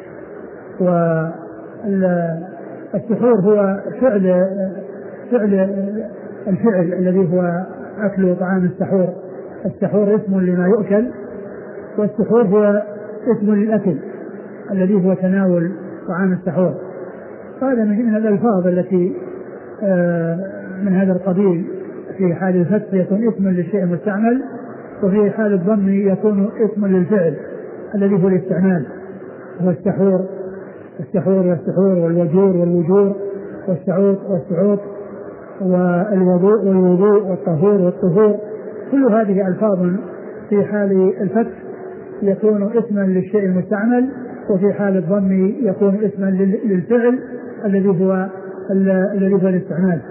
والسحور هو فعل فعل الفعل الذي هو أكل طعام السحور. السحور اسم لما يؤكل والسحور هو اسم للأكل الذي هو تناول طعام السحور. هذا من الألفاظ التي من هذا القبيل. في حال الفتح يكون اسما للشيء المستعمل وفي حال الضم يكون اسما للفعل الذي هو الاستعمال هو السحور. السحور والسحور والوجور والوجور والسعود والسعود والوضوء والوضوء والطهور والطهور كل هذه ألفاظ في حال الفتح يكون اسما للشيء المستعمل وفي حال الضم يكون اسما للفعل الذي هو الذي هو الاستعمال.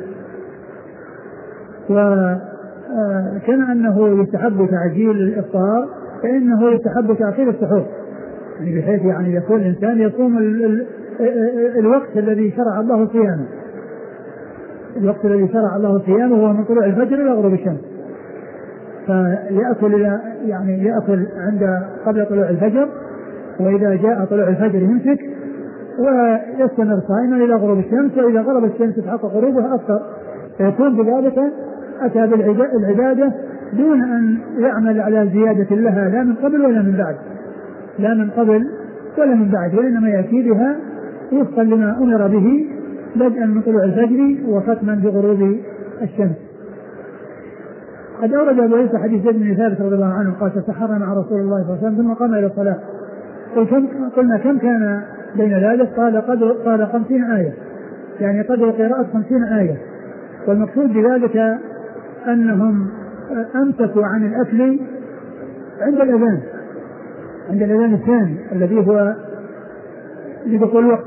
وكما أنه يستحب تعجيل الإفطار فإنه يستحب تأخير السحور يعني بحيث يعني يكون الإنسان يصوم ال ال الوقت الذي شرع الله صيامه. الوقت الذي شرع الله صيامه هو من طلوع الفجر إلى غروب الشمس. فيأكل يعني يأكل عند قبل طلوع الفجر وإذا جاء طلوع الفجر يمسك ويستمر صائما إلى غروب الشمس وإذا غربت الشمس تحقق غروبها أفطر. فيكون بذلك أتى بالعبادة دون أن يعمل على زيادة لها لا من قبل ولا من بعد لا من قبل ولا من بعد وإنما يأتي بها وفقا لما أمر به بدءا من طلوع الفجر وختما بغروب الشمس. قد أورد أبو عيسى حديث زيد بن ثابت رضي الله عنه قال تسحرنا مع رسول الله صلى الله عليه وسلم ثم قام إلى الصلاة. قلنا كم كان بين ذلك؟ قال قدر قال خمسين آية يعني قدر قراءة خمسين آية. والمقصود بذلك أنهم أمسكوا عن الأكل عند الأذان عند الأذان الثاني الذي هو لدخول الوقت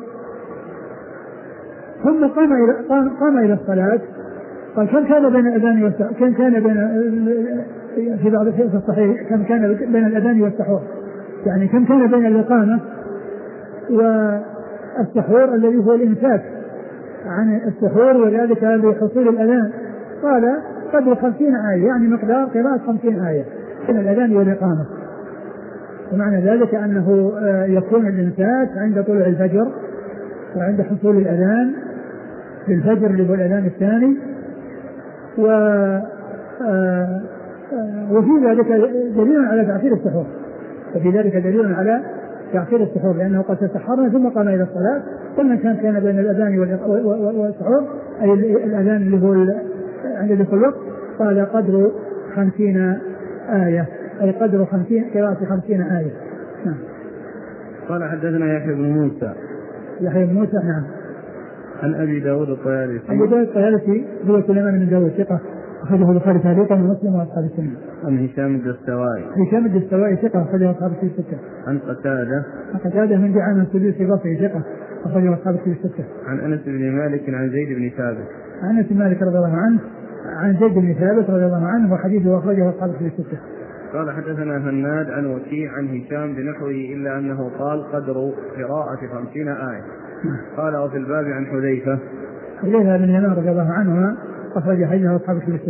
ثم قام إلى قام إلى الصلاة. قال كم كان بين الأذان والسحور كم كان بين في بعض في الصحيح كم كان بين الأذان والسحور يعني كم كان بين الإقامة والسحور الذي هو الإمساك عن السحور وذلك لحصول الأذان. قال قدر خمسين آية يعني مقدار قراءة خمسين آية بين الأذان والإقامة. ومعنى ذلك أنه يكون الإمساك عند طلوع الفجر وعند حصول الأذان للفجر اللي هو الأذان الثاني. و وفي ذلك دليل على تأخير السحور وفي ذلك دليل على تأخير السحور لأنه قد تسحرنا ثم قام إلى الصلاة. كل كان كان بين الأذان والسحور أي الأذان اللي هو عند دخول الوقت قال قدر خمسين آية أي قدر خمسين قراءة خمسين آية. نعم. قال حدثنا يحيى بن موسى يحيى بن موسى نعم عن أبي داود الطيالسي أبي داود الطيالسي هو سليمان بن داود ثقة أخرجه البخاري تعليقا ومسلم وأصحاب السنة. عن هشام الدستوائي هشام الدستوائي ثقة أخرجه أصحاب الستة. عن قتادة عن قتادة من دعامة السدوسي البصري ثقة أخرجه أصحاب الستة. عن أنس بن مالك عن زيد بن ثابت عن أنس بن مالك رضي الله عنه عن زيد بن ثابت رضي الله عنه وحديثه أخرجه أصحاب الستة. قال حدثنا هناد عن وكيع عن هشام بنحوه إلا أنه قال قدر قراءة خمسين آية. قال وفي الباب عن حذيفة حذيفة بن اليمان رضي الله عنه أخرج حديثه أصحاب الستة.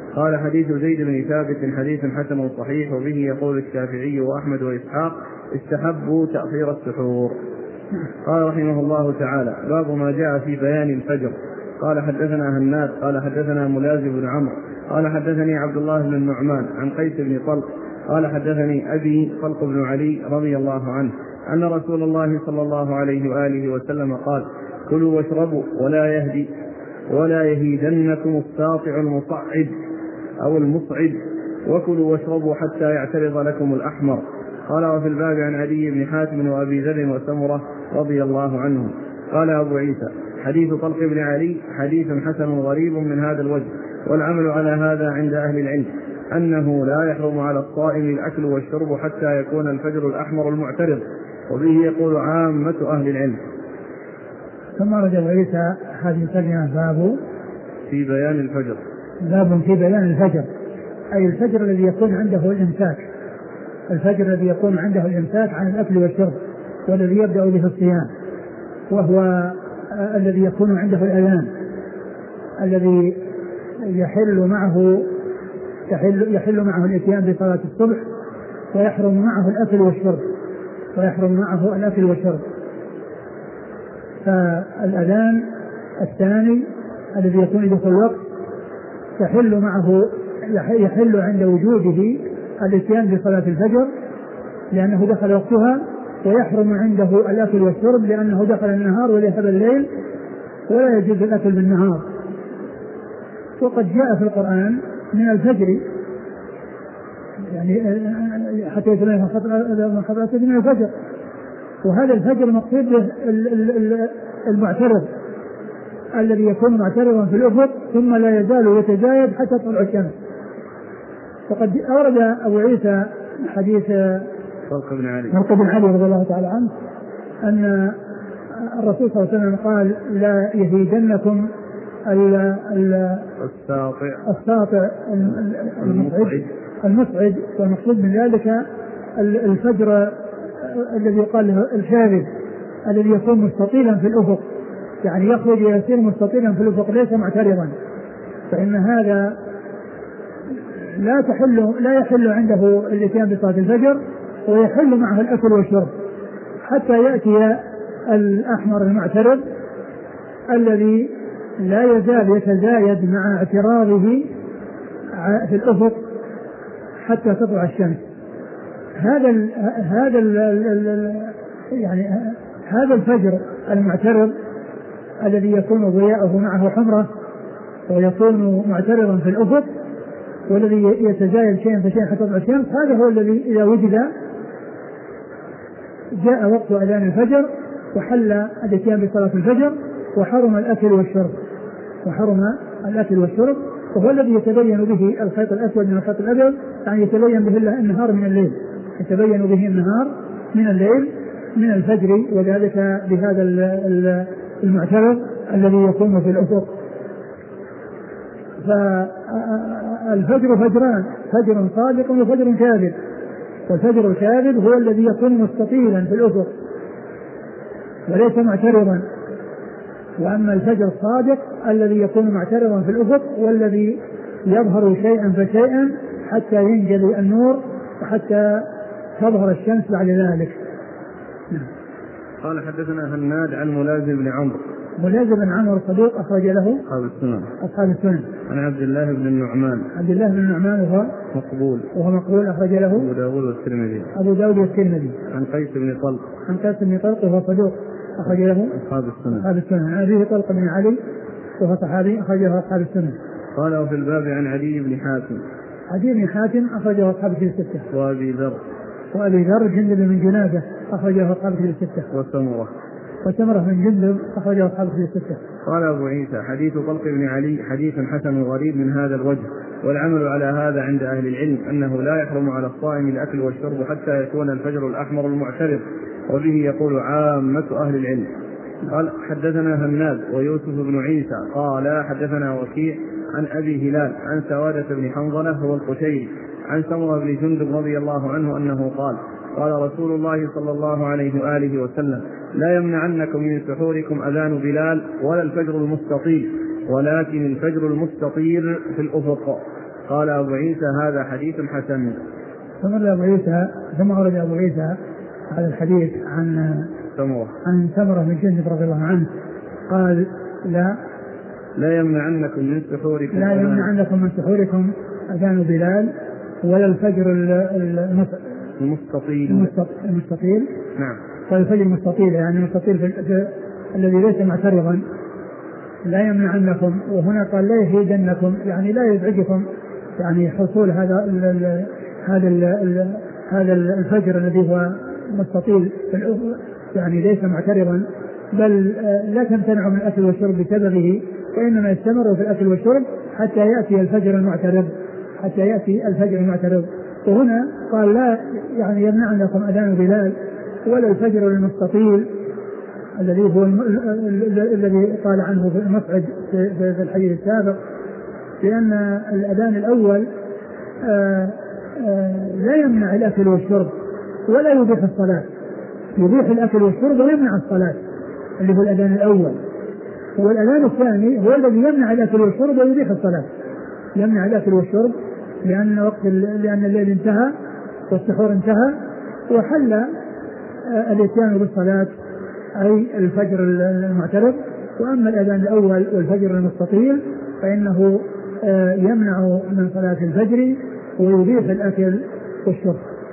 قال حديث زيد بن ثابت حديث حسن صحيح، وبه يقول الشافعي وأحمد وإسحاق استحبوا تأخير السحور. قال رحمه الله تعالى: باب ما جاء في بيان الفجر. قال حدثنا هناد قال حدثنا ملازم بن عمرو قال حدثني عبد الله بن النعمان عن قيس بن طلق قال حدثني أبي طلق بن علي رضي الله عنه أن رسول الله صلى الله عليه وآله وسلم قال: كلوا واشربوا ولا يهدي ولا يهيدنكم الساطع المصعد أو المصعد، وكلوا واشربوا حتى يعترض لكم الأحمر. قال: وفي الباب عن علي بن حاتم وأبي ذر وسمرة رضي الله عنهم. قال أبو عيسى: حديث طلق بن علي حديث حسن غريب من هذا الوجه، والعمل على هذا عند أهل العلم أنه لا يحرم على الصائم الأكل والشرب حتى يكون الفجر الأحمر المعترض، وبه يقول عامة أهل العلم. ثم رجع عيسى هذه الكلمة: باب في بيان الفجر. باب في بيان الفجر، أي الفجر الذي يكون عنده الإمساك، الفجر الذي يكون عنده الإمساك عن الأكل والشرب، والذي يبدأ به الصيام، وهو الذي يكون عنده الأذان، الذي يحل معه يحل, يحل معه الاتيان بصلاة الصبح، ويحرم معه الأكل والشرب ويحرم معه الأكل والشرب. فالأذان الثاني الذي يكون دخول الوقت يحل معه يحل عند وجوده الاتيان بصلاة الفجر لأنه دخل وقتها، ويحرم عنده الأكل والشرب لأنه دخل النهار وليس الليل، ولا يجوز الأكل بالنهار. وقد جاء في القرآن من الفجر يعني حتى يتبين من خطأ من الفجر، وهذا الفجر مقصود به المعترض الذي يكون معترضا في الأفق ثم لا يزال يتزايد حتى تطلع الشمس. وقد أورد أبو عيسى حديث طلق بن علي طلق بن علي رضي الله تعالى عنه أن الرسول صلى الله عليه وسلم قال: لا يهيدنكم الساطع الساطع المصعد المصعد والمقصود من ذلك الفجر الذي يقال له الشاذب الذي يكون مستطيلا في الأفق، يعني يخرج ويصير مستطيلا في الأفق ليس معترضا، فإن هذا لا تحل لا يحل عنده الاتيان بصلاة الفجر، ويحل معه الأكل والشرب حتى يأتي الأحمر المعترض الذي لا يزال يتزايد مع اعتراضه في الأفق حتى تطلع الشمس. هذا ال هذا ال ال يعني هذا الفجر المعترض الذي يكون ضياءه معه حمرة ويكون معترضا في الأفق، والذي يتزايد شيئا فشيئا حتى تطلع الشمس، هذا هو الذي إذا وجد جاء وقت أذان الفجر وحل الاتيان بصلاة الفجر، وحرم الأكل والشرب وحرم الأكل والشرب وهو الذي يتبين به الخيط الأسود من الخيط الأبيض، يعني يتبين به النهار من الليل، يتبين به النهار من الليل من الفجر، وذلك بهذا المعترض الذي يكون في الأفق. فالفجر فجران: فجر صادق وفجر كاذب، والفجر الكاذب هو الذي يكون مستطيلا في الأفق وليس معترضا، وأما الفجر الصادق الذي يكون معترضا في الأفق والذي يظهر شيئا فشيئا حتى ينجلي النور وحتى تظهر الشمس بعد ذلك. قال: حدثنا هناد عن ملازم بن عمرو. ملازم بن عمرو صدوق أخرج له أصحاب السنن أصحاب السنن. عن عبد الله بن النعمان. عبد الله بن النعمان وهو مقبول وهو مقبول أخرج له أبو داود والترمذي. أبو داود والترمذي. عن قيس بن طلق. عن قيس بن طلق وهو صدوق أخرج له أصحاب السنن. أصحاب السنن. عن أبيه طلق بن علي وهو صحابي أخرجه أصحاب السنن. قال: وفي الباب عن علي بن حاتم. علي بن حاتم أخرجه أصحاب الستة. وأبي ذر. وأبي ذر جندب من جنادة أخرجه أصحاب الستة. وسمرة. وسمرة من جندب أخرجه أصحاب الستة. قال أبو عيسى: حديث طلق بن علي حديث حسن غريب من هذا الوجه، والعمل على هذا عند أهل العلم أنه لا يحرم على الصائم الأكل والشرب حتى يكون الفجر الأحمر المعترض، وبه يقول عامة أهل العلم. قال: حدثنا هناد ويوسف بن عيسى قال حدثنا وكيع عن أبي هلال عن سوادة بن حنظلة هو القشيري عن سمرة بن جندب رضي الله عنه أنه قال: قال رسول الله صلى الله عليه وآله وسلم: لا يمنعنكم من سحوركم أذان بلال ولا الفجر المستطيل، ولكن الفجر المستطير في الأفق. قال أبو عيسى هذا حديث حسن. ثم أبو عيسى ثم أورد أبو عيسى هذا الحديث عن سمرة عن سمرة بن جندب رضي الله عنه قال لا لا يمنعنكم من سحوركم لا يمنعنكم من سحوركم أذان بلال ولا الفجر المستطيل المستطيل نعم فالفجر المستطيل يعني المستطيل الذي ليس معترضا لا يمنعنكم، وهنا قال لا يهيدنكم يعني لا يزعجكم يعني حصول هذا ال ال هذا ال هذا الفجر الذي هو مستطيل يعني ليس معترضا، بل لا تمتنعوا من الأكل والشرب بسببه، وإنما يستمروا في الأكل والشرب حتى يأتي الفجر المعترض حتى يأتي الفجر المعترض. وهنا قال لا يعني يمنعنكم أذان بلال ولا الفجر المستطيل الذي هو الذي قال عنه في المصعد في الحديث السابق، لأن الأذان الأول آآ آآ لا يمنع الأكل والشرب ولا يبيح الصلاة، يبيح الأكل والشرب ويمنع الصلاة اللي هو الأذان الأول، والأذان الثاني هو الذي يمنع الأكل والشرب ويبيح الصلاة، يمنع الأكل والشرب لأن وقت لأن الليل انتهى والسحور انتهى وحل الاتيان بالصلاة أي الفجر المعترض. وأما الأذان الأول والفجر المستطيل فإنه يمنع من صلاة الفجر ويبيح الأكل والشرب.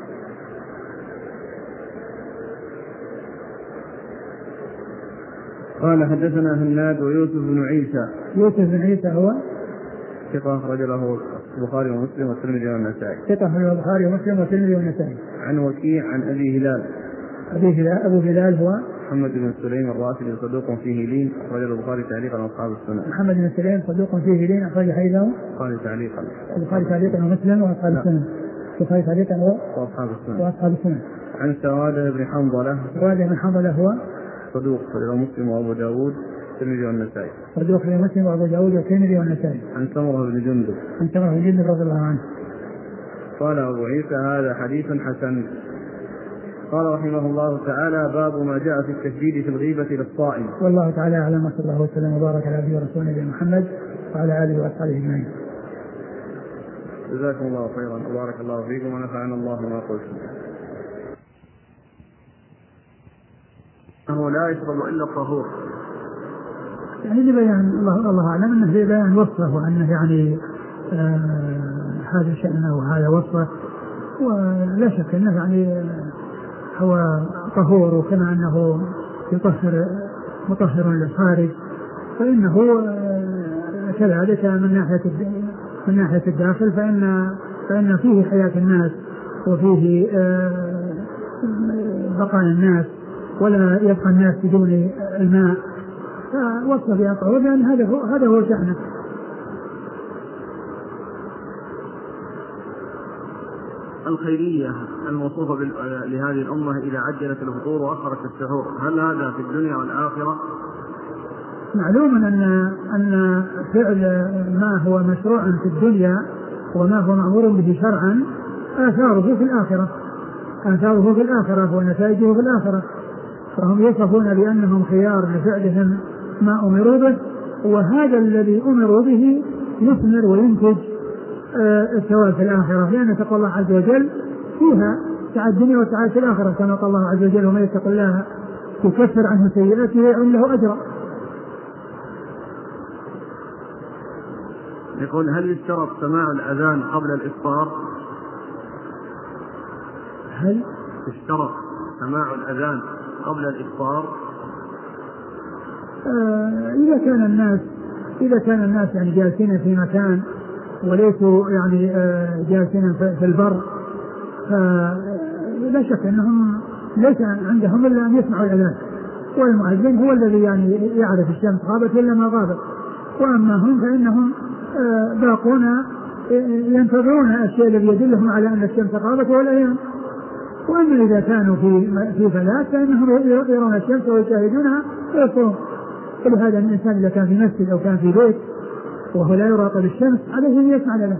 قال حدثنا هناد ويوسف بن عيسى. يوسف بن عيسى هو ثقة أخرج له البخاري ومسلم والترمذي والنسائي. ثقة أخرج له البخاري ومسلم والترمذي والنسائي. عن وكيع عن أبي هلال. أبي هلال أبو هلال هو محمد بن سليم الراشدي صدوق فيه لين أخرج له البخاري تعليقا وأصحاب السنن. محمد بن سليم صدوق فيه لين أخرج حديثه البخاري تعليقا البخاري تعليقا ومسلم وأصحاب السنن. البخاري تعليقا وأصحاب السنن. وأصحاب السنن. عن سواد بن حنظلة. سواد بن حنظلة هو صدوق له مسلم وأبو داود والترمذي والنسائي. صدوق له مسلم وأبو داود والترمذي والنسائي. عن سمرة بن جندب. عن سمرة بن جندب رضي الله عنه. قال أبو عيسى هذا حديث حسن. قال رحمه الله تعالى باب ما جاء في التشديد في الغيبة للصائم. والله تعالى أعلم وصلى الله وسلم وبارك على عبده ورسوله نبينا محمد وعلى آله وأصحابه أجمعين. جزاكم الله خيرا وبارك الله فيكم ونفعنا الله ما قلتم. أنه لا يشرب إلا الطهور. يعني لبيان الله الله أعلم أنه لبيان وصفه وأنه يعني آه هذا شأنه وهذا وصفه، ولا شك أنه يعني هو طهور، وكما أنه يطهر مطهر للخارج فإنه كذلك من ناحية من ناحية الداخل فإن فإن فيه حياة الناس وفيه بقاء الناس ولا يبقى الناس بدون الماء، فوصف بها طهور لأن هذا هو هذا هو شأنه. الخيرية الموصوفة لهذه الأمة إذا عجلت الفطور وأخرت السحور، هل هذا في الدنيا والآخرة؟ معلوم أن أن فعل ما هو مشروع في الدنيا وما هو مأمور به شرعا آثاره في الآخرة، آثاره في الآخرة ونتائجه في الآخرة، فهم يصفون بأنهم خيار لفعلهم ما أمروا به، وهذا الذي أمروا به يثمر وينتج الثواب في الآخرة، لأن تقوى الله عز وجل فيها سعادة الدنيا وسعادة في الآخرة، كما قال الله عز وجل ومن يتق الله يكفر عنه سيئاته ويعمل له أجرا. يقول هل يشترط سماع الأذان قبل الإفطار؟ هل يشترط سماع الأذان قبل الإفطار؟ آه إذا كان الناس إذا كان الناس يعني جالسين في مكان وليسوا يعني جالسين في البر فلا شك أنهم ليس عندهم إلا أن يسمعوا الأذان، والمؤذن هو الذي يعني يعرف الشمس غابت ولا ما غابت، وأما هم فإنهم باقون ينتظرون الشيء الذي يدلهم على أن الشمس غابت والأيام. وأما إذا كانوا في في فلات فإنهم يرون الشمس ويشاهدونها ويصومون. ولهذا الإنسان إذا كان في مسجد أو كان في بيت وهو لا يراقب الشمس عليه أن يسمع له.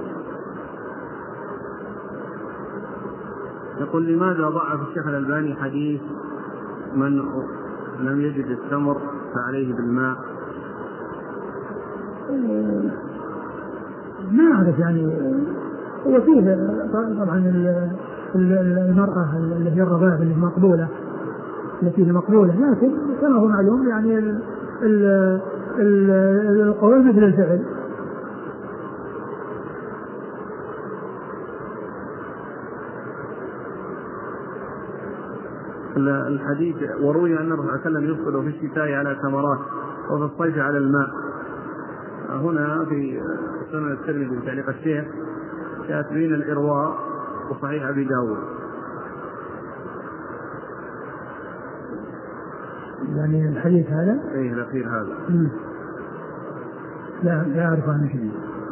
يقول لماذا ضعف الشيخ الألباني حديث من لم يجد التمر فعليه بالماء؟ ما أعرف يعني. هو فيه طبعا المرأة اللي هي الرباب اللي مقبولة التي هي مقبولة، لكن كما هو معلوم يعني ال ال ال القول مثل الفعل. الحديث وروي أن الرسول صلى الله عليه وسلم يفطر في الشتاء على ثمرات وفي الصيف على الماء. هنا في سنن الترمذي بتعليق الشيخ كاتبين الإرواء وصحيح أبي داود. يعني الحديث هذا ايه الأخير هذا مم. لا لا أعرف عنه شيء.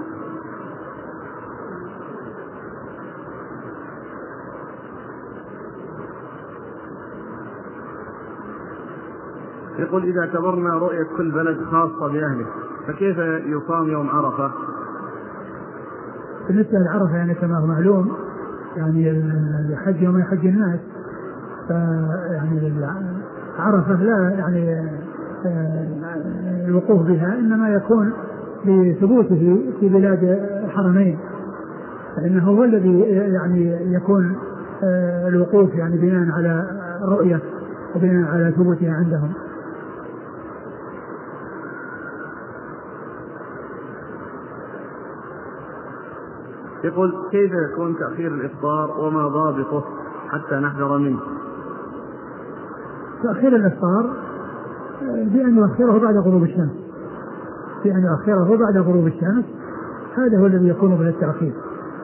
يقول إذا اعتبرنا رؤية كل بلد خاصة بأهله فكيف يصام يوم عرفة؟ بالنسبة لعرفة يعني كما هو معلوم يعني الحج يوم يحج الناس، فيعني عرفة لا يعني الوقوف بها إنما يكون بثبوته في بلاد الحرمين، فإنه هو الذي يعني يكون الوقوف يعني بناء على رؤية وبناء على ثبوتها عندهم. يقول كيف يكون تأخير الإفطار وما ضابطه حتى نحذر منه؟ تأخير الإفطار بأن يؤخره بعد غروب الشمس، بأن يؤخره بعد غروب الشمس، هذا هو الذي يكون به التأخير.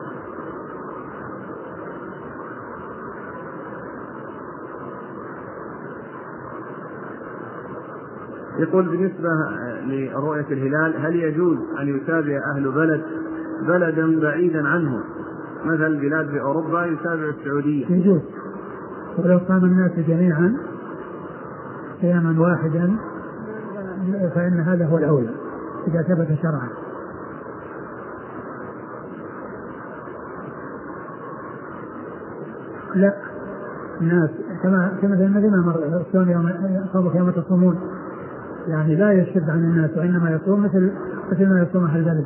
يقول بالنسبة لرؤية الهلال هل يجوز أن يتابع أهل بلد بلدا بعيدا عنه مثل بلاد في أوروبا يتابع السعودية؟ يجوز، ولو قام الناس جميعا قياما واحدا فإن هذا هو الأولى إذا ثبت شرعا. لا الناس كما كما مثل مر الصوم يوم صوم يوم تصومون يعني لا يشد عن الناس وإنما يصوم مثل مثل ما يصوم أهل البلد.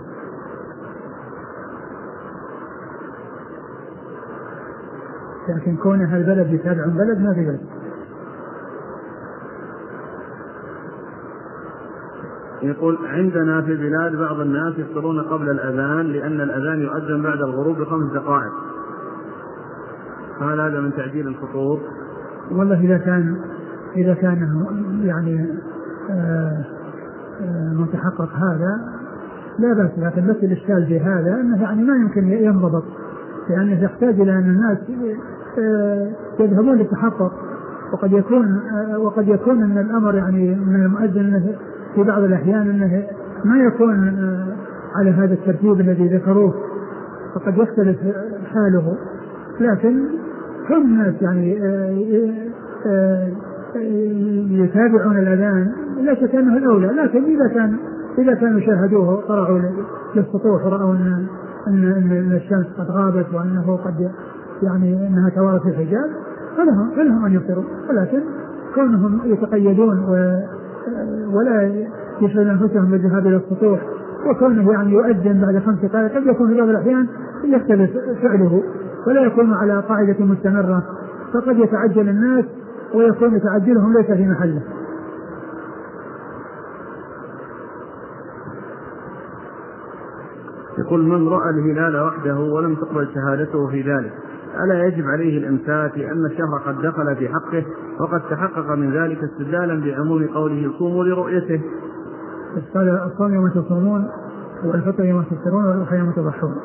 لكن كون أهل البلد يتابعون بلد ما في بلد. يقول عندنا في البلاد بعض الناس يفطرون قبل الأذان لأن الأذان يؤذن بعد الغروب بخمس دقائق، هل هذا من تعجيل الفطور؟ والله إذا كان إذا كان يعني آه آه متحقق هذا لا بأس، لكن بس الإشكال في هذا أنه يعني ما يمكن ينضبط، لأنه يحتاج إلى أن الناس آه يذهبون للتحقق، وقد يكون آه وقد يكون أن الأمر يعني من المؤذن في بعض الأحيان أنه ما يكون آه على هذا الترتيب الذي ذكروه، فقد يختلف حاله. لكن كل الناس يعني آه آه يتابعون الأذان لا شك أنه الأولى، لكن إذا كان إذا كانوا شاهدوه طلعوا للسطوح ورأوا أن أن الشمس قد غابت وأنه قد يعني أنها توارت في الحجاب فلهم فلهم أن يفطروا، ولكن كونهم يتقيدون ولا يشغلون أنفسهم بالذهاب إلى السطوح وكونه يعني يؤذن بعد خمس دقائق قد يكون في بعض الأحيان يختلف فعله ولا يكون على قاعدة مستمرة، فقد يتعجل الناس ويكون تعجلهم ليس في محله. يقول من رأى الهلال وحده ولم تقبل شهادته في ذلك ألا يجب عليه الإمساك لأن الشهر قد دخل في حقه وقد تحقق من ذلك استدلالا بعموم قوله صوموا لرؤيته؟ الصوم يوم تصومون والفطر يوم تفطرون والأضحى يوم تضحون.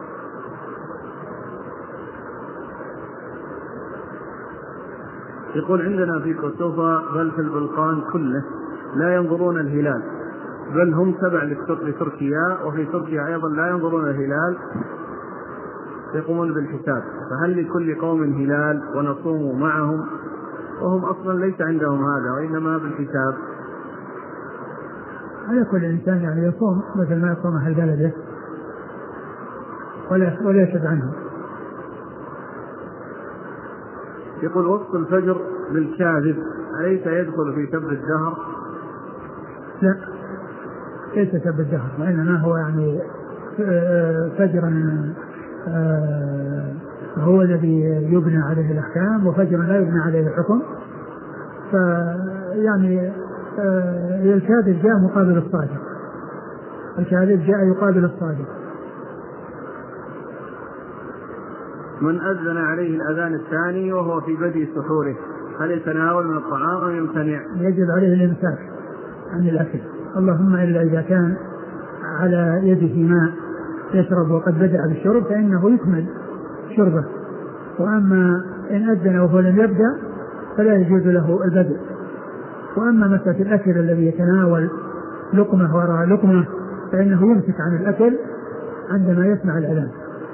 يقول عندنا في كوسوفا بل في البلقان كله لا ينظرون الهلال، بل هم تبع لتركيا، وفي تركيا أيضا لا ينظرون الهلال يقومون بالحساب، فهل لكل قوم هلال ونصوم معهم وهم أصلا ليس عندهم هذا وإنما بالحساب؟ على كل إنسان يعني يصوم مثل ما يصوم أهل بلده ولا ولا يشد عنهم. يقول وصف الفجر بالكاذب أليس يدخل في سب الدهر؟ لا ليس سب الدهر، وإنما هو يعني فجرا هو الذي يبنى عليه الأحكام وفجرا لا يبنى عليه الحكم. فيعني الكاذب جاء مقابل الصادق، الكاذب جاء يقابل الصادق. من أذن عليه الأذان الثاني وهو في بدء سحوره هل يتناول من الطعام أم يمتنع؟ يجب عليه الإمساك عن الأكل، اللهم إلا إذا كان على يده ماء يشرب وقد بدأ بالشرب فإنه يكمل شربه، وأما إن أذن وهو لم يبدأ فلا يجوز له البدء. وأما مسألة الأكل الذي يتناول لقمة وراء لقمة فإنه يمسك عن الأكل عندما يسمع الأذان.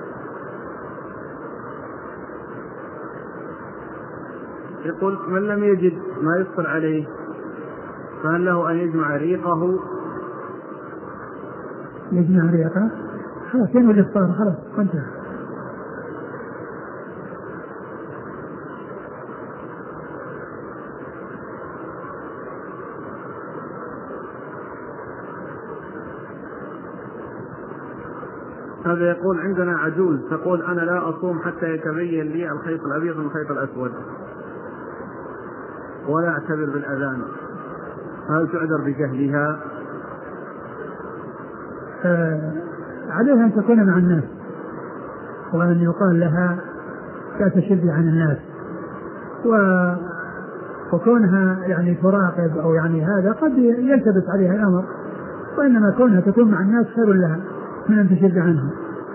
يقول من لم يجد ما يفطر عليه فهل له أن يجمع ريقه؟ يجمع ريقه خلاص ينوي الإفطار خلاص وانتهى. هذا يقول عندنا عجوز تقول أنا لا أصوم حتى يتبين لي الخيط الأبيض من الخيط الأسود ولا أعتبر بالأذان، هل تعذر بجهلها؟ آه عليها أن تكون مع الناس وأن يقال لها لا تشذي عن الناس، وكونها يعني تراقب أو يعني هذا قد يلتبس عليها الأمر، وإنما كونها تكون مع الناس خير لها من أن تشذ عنهم.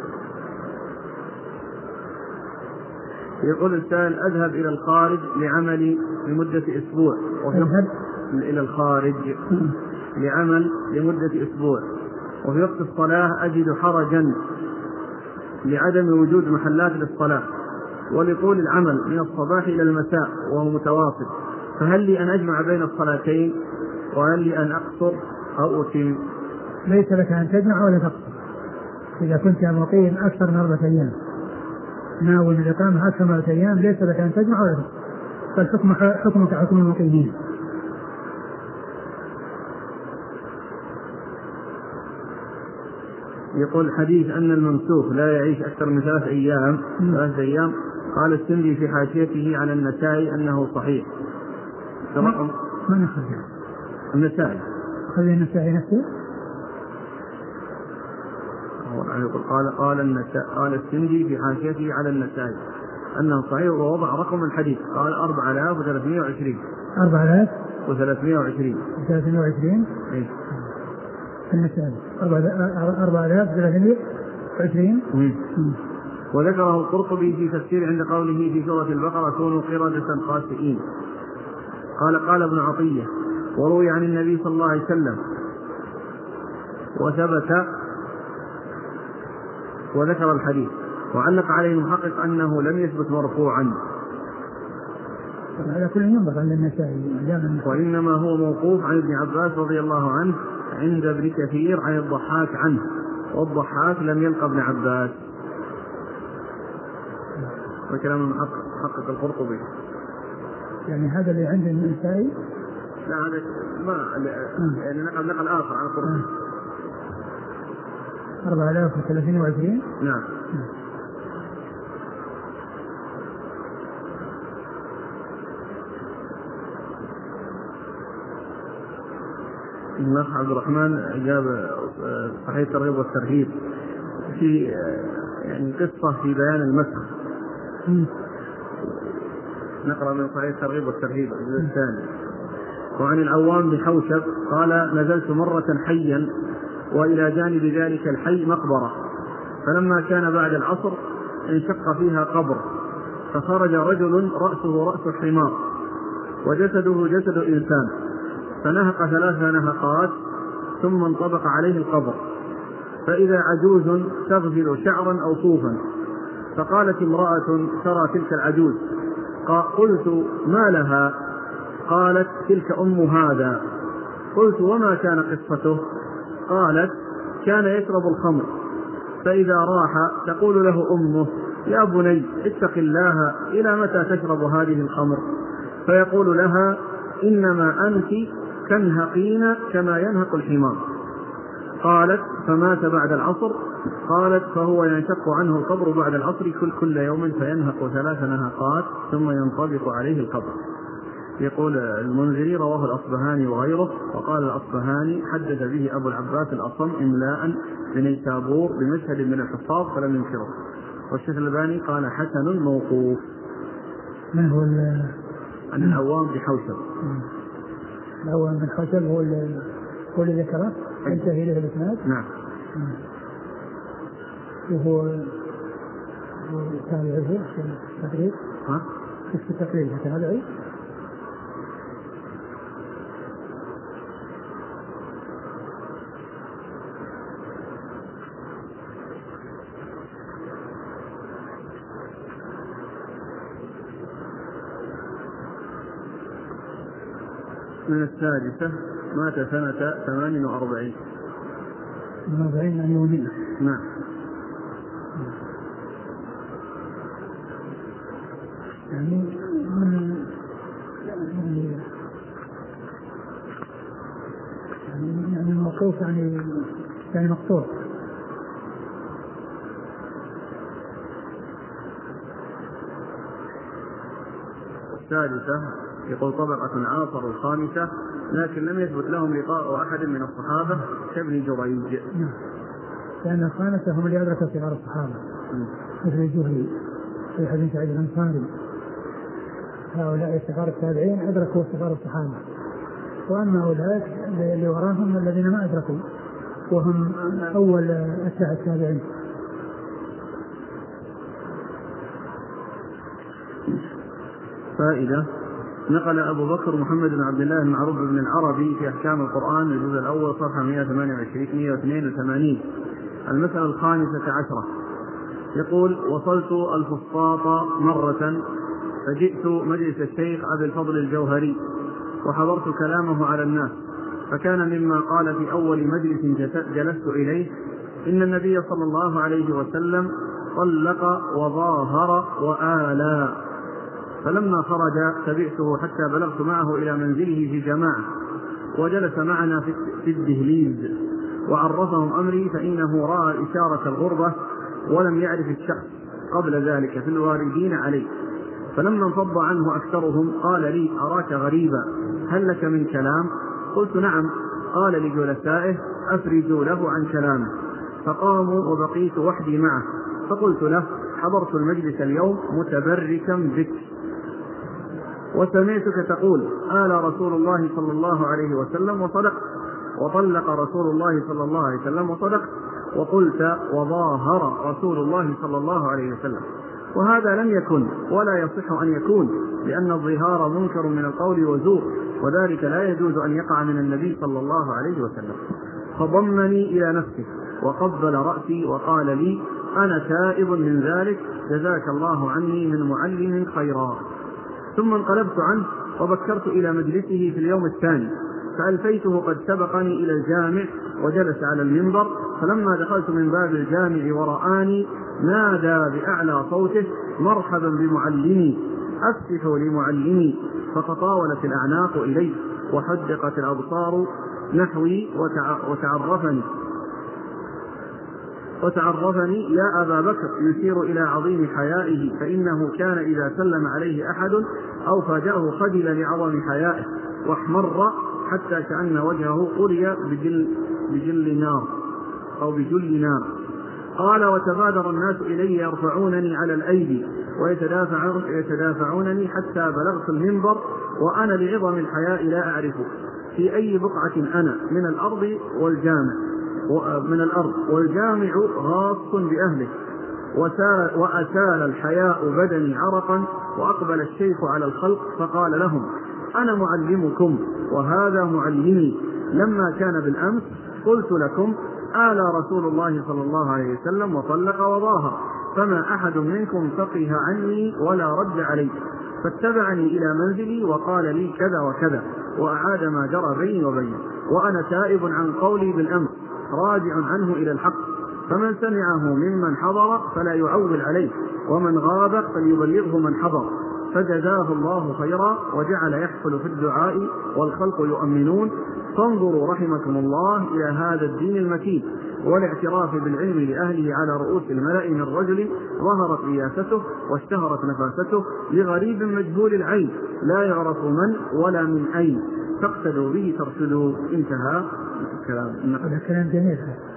يقول السائل أذهب إلى الخارج لعملي لمدة أسبوع أذهب إلى الخارج لعمل لمدة أسبوع وفي وقت الصلاة أجد حرجا لعدم وجود محلات للصلاة ولطول العمل من الصباح إلى المساء وهو متواصل، فهل لي أن أجمع بين الصلاتين وهل لي أن أقصر أو أتم؟ ليس لك أن تجمع ولا تقصر إذا كنت مقيم أكثر من أربعة أيام، ناوي الإقامة أكثر من أربعة أيام ليس لك أن تجمع ولا تقصر، فالحكم حكمك حكم المقيمين. يقول الحديث أن الممسوح لا يعيش أكثر من ثلاث أيام ثلاث أيام قال السندي في حاشيته على النسائي أنه صحيح. ما نخرج النسائي خلي النسائي نفسه قال قال النسائي قال السندي في حاشيته على النسائي أنه صحيح ووضع رقم الحديث قال أربعة آلاف وثلاثمائة وعشرين أربعة آلاف وثلاثمائة وعشرين ثلاثمائة وعشرين إيه النسائي أربعة آلاف وثلاثمائة وعشرين. وذكره القرطبي في تفسير عند قوله في سورة البقرة كونوا قردة خاسئين. قال قال ابن عطية وروي عن النبي صلى الله عليه وسلم وثبت وذكر الحديث وعلق عليه المحقق أنه لم يثبت مرفوعا على كل ينبغي عند النسائي وإنما هو موقوف عن ابن عباس رضي الله عنه عند ابن كثير عن الضحاك عنه والضحاك لم يلقى ابن عباس. وكلام المحقق القرطبي يعني هذا اللي عند النسائي لا هذا ما يعني نقل نقل آخر عن القرطبي أربعة آلاف وثلاثين وعشرين. نعم. الأخ عبد الرحمن أجاب صحيح الترغيب والترهيب في يعني قصة في بيان المسخ. نقرأ من صحيح الترغيب والترهيب الجزء الثاني. وعن العوام بن حوشب قال نزلت مرة حيا وإلى جانب ذلك الحي مقبرة، فلما كان بعد العصر انشق فيها قبر، فخرج رجل رأسه رأس حمار وجسده جسد إنسان، فنهق ثلاث نهقات ثم انطبق عليه القبر، فإذا عجوز تغسل شعرا أو صوفا، فقالت امرأة ترى تلك العجوز، قلت ما لها؟ قالت تلك أم هذا. قلت وما كان قصته؟ قالت كان يشرب الخمر، فإذا راح تقول له أمه يا بني اتق الله إلى متى تشرب هذه الخمر؟ فيقول لها إنما أنت تنهقين كما ينهق الحمار. قالت فمات بعد العصر. قالت فهو ينشق عنه القبر بعد العصر كل, كل يوم فينهق ثلاث نهقات ثم ينطبق عليه القبر. يقول المنذري رواه الأصبهاني وغيره، وقال الأصبهاني حدث به أبو العباس الأصم إملاء بنيسابور بمشهد من الحفاظ فلم ينكره. والشيخ الألباني قال حسن موقوف. من هو عن العوام بحوشب. العوام بن حوشب هو هو اللي ذكره انتهى إليه الإسناد. نعم. وهو تابع في التقريب. ها؟ في التقريب تابعي. من السادسة مات سنة ثمان وأربعين. من أربعين عن يومين. نعم. يعني من يعني يعني الموقوف يعني يعني مقطوع. السادسة يقول طبقة عاصر الخامسة، لكن لم يثبت لهم لقاء أحد من الصحابة كابن جريج. لأن الخامسة هم اللي أدركوا صغار الصحابة مثل الزهري في حديث سعيد الأنصاري. هؤلاء صغار التابعين أدركوا صغار الصحابة، وأما أولئك اللي وراهم الذين ما أدركوا وهم أول أتباع التابعين. فائدة: نقل أبو بكر محمد بن عبد الله المعروف بن العربي في أحكام القرآن الجزء الأول صفحة مئة وثمانية وعشرين مئة واثنين وثمانين المسألة الخامسة عشرة، يقول: وصلت الفسطاط مرة فجئت مجلس الشيخ أبي الفضل الجوهري وحضرت كلامه على الناس، فكان مما قال في أول مجلس جلست إليه إن النبي صلى الله عليه وسلم طلق وظاهر وآلى. فلما خرج تبعته حتى بلغت معه إلى منزله في جماعة، وجلس معنا في الدهليز وعرفهم أمري، فإنه رأى إشارة الغربة ولم يعرف الشخص قبل ذلك في الواردين عليه. فلما انفض عنه أكثرهم قال لي: أراك غريبا، هل لك من كلام؟ قلت: نعم. قال لجلسائه: أفرجوا له عن كلامه. فقاموا وبقيت وحدي معه، فقلت له: حضرت المجلس اليوم متبركا بك، وسمعتك تقول: آل رسول الله صلى الله عليه وسلم وصدق، وطلق رسول الله صلى الله عليه وسلم وصدق، وقلت: وظاهر رسول الله صلى الله عليه وسلم. وهذا لم يكن ولا يصح أن يكون، لأن الظهار منكر من القول وزور، وذلك لا يجوز أن يقع من النبي صلى الله عليه وسلم. فضمني إلى نفسه وقبل رأسي وقال لي: أنا تائب من ذلك، جزاك الله عني من معلم خيرا. ثم انقلبت عنه وبكرت إلى مجلسه في اليوم الثاني، فألفيته قد سبقني إلى الجامع وجلس على المنبر. فلما دخلت من باب الجامع ورآني نادى بأعلى صوته: مرحبا بمعلمي، أفتحوا لمعلمي. فتطاولت الأعناق إليه وحدقت الأبصار نحوي وتعرفني وتعرفني يا أبا بكر، يشير إلى عظيم حيائه، فإنه كان إذا سلم عليه أحد أو فاجأه خجل لعظم حيائه واحمر حتى كأن وجهه قري بجل, بجل نار أو بجل نار. قال: وتبادر الناس إلي يرفعونني على الأيدي ويتدافعونني حتى بلغت المنبر، وأنا لعظم الحياء لا أعرف في أي بقعة أنا من الأرض والجامع من الأرض والجامع غاص بأهله، وأسال الحياء بدني عرقا. وأقبل الشيخ على الخلق فقال لهم: أنا معلمكم وهذا معلمي. لما كان بالأمس قلت لكم: آل رسول الله صلى الله عليه وسلم وطلق وظاهر، فما أحد منكم فقه عني ولا رد علي. فاتبعني إلى منزلي وقال لي كذا وكذا، وأعاد ما جرى بيني وبينه، وأنا تائب عن قولي بالأمر راجع عنه إلى الحق، فمن سمعه ممن حضر فلا يعول عليه، ومن غاب فليبلغه من حضر. فجزاه الله خيرا وجعل يحفل في الدعاء والخلق يؤمنون. فانظروا رحمكم الله إلى هذا الدين المتين والاعتراف بالعلم لأهله على رؤوس الملأ من رجل ظهرت رياسته واشتهرت نفاسته لغريب مجهول العين لا يعرف من ولا من أين، تقتدوا به ترشدوا. انتهى الكلام. هذا كلام جميل.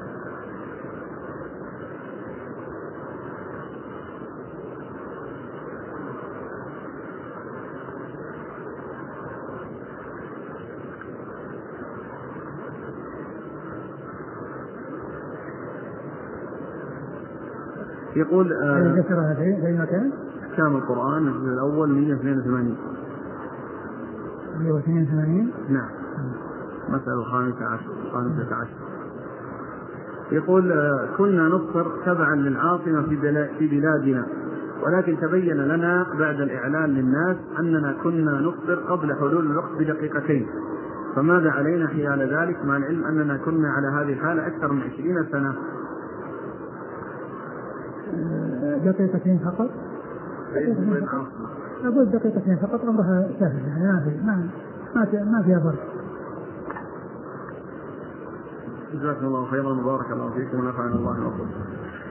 يقول آه ذكرها في أي مكان؟ أحكام القرآن الجزء الأول مئة واثنين وثمانين. مئة واثنين وثمانين. نعم. مسألة الخامسة عشر الخامسة عشر. يقول آه كنا نفطر تبعا للعاصمة في, في بلادنا، ولكن تبين لنا بعد الإعلان للناس أننا كنا نفطر قبل حلول الوقت بدقيقتين، فماذا علينا حيال ذلك مع العلم أننا كنا على هذه الحالة أكثر من عشرين سنة؟ دقيقتين فقط. أقول دقيقتين فقط أمرها سهل، ما في ما ما ما فيها ضرر. جزاكم الله خيرا وبارك الله فيكم ونفعنا الله وبركاته.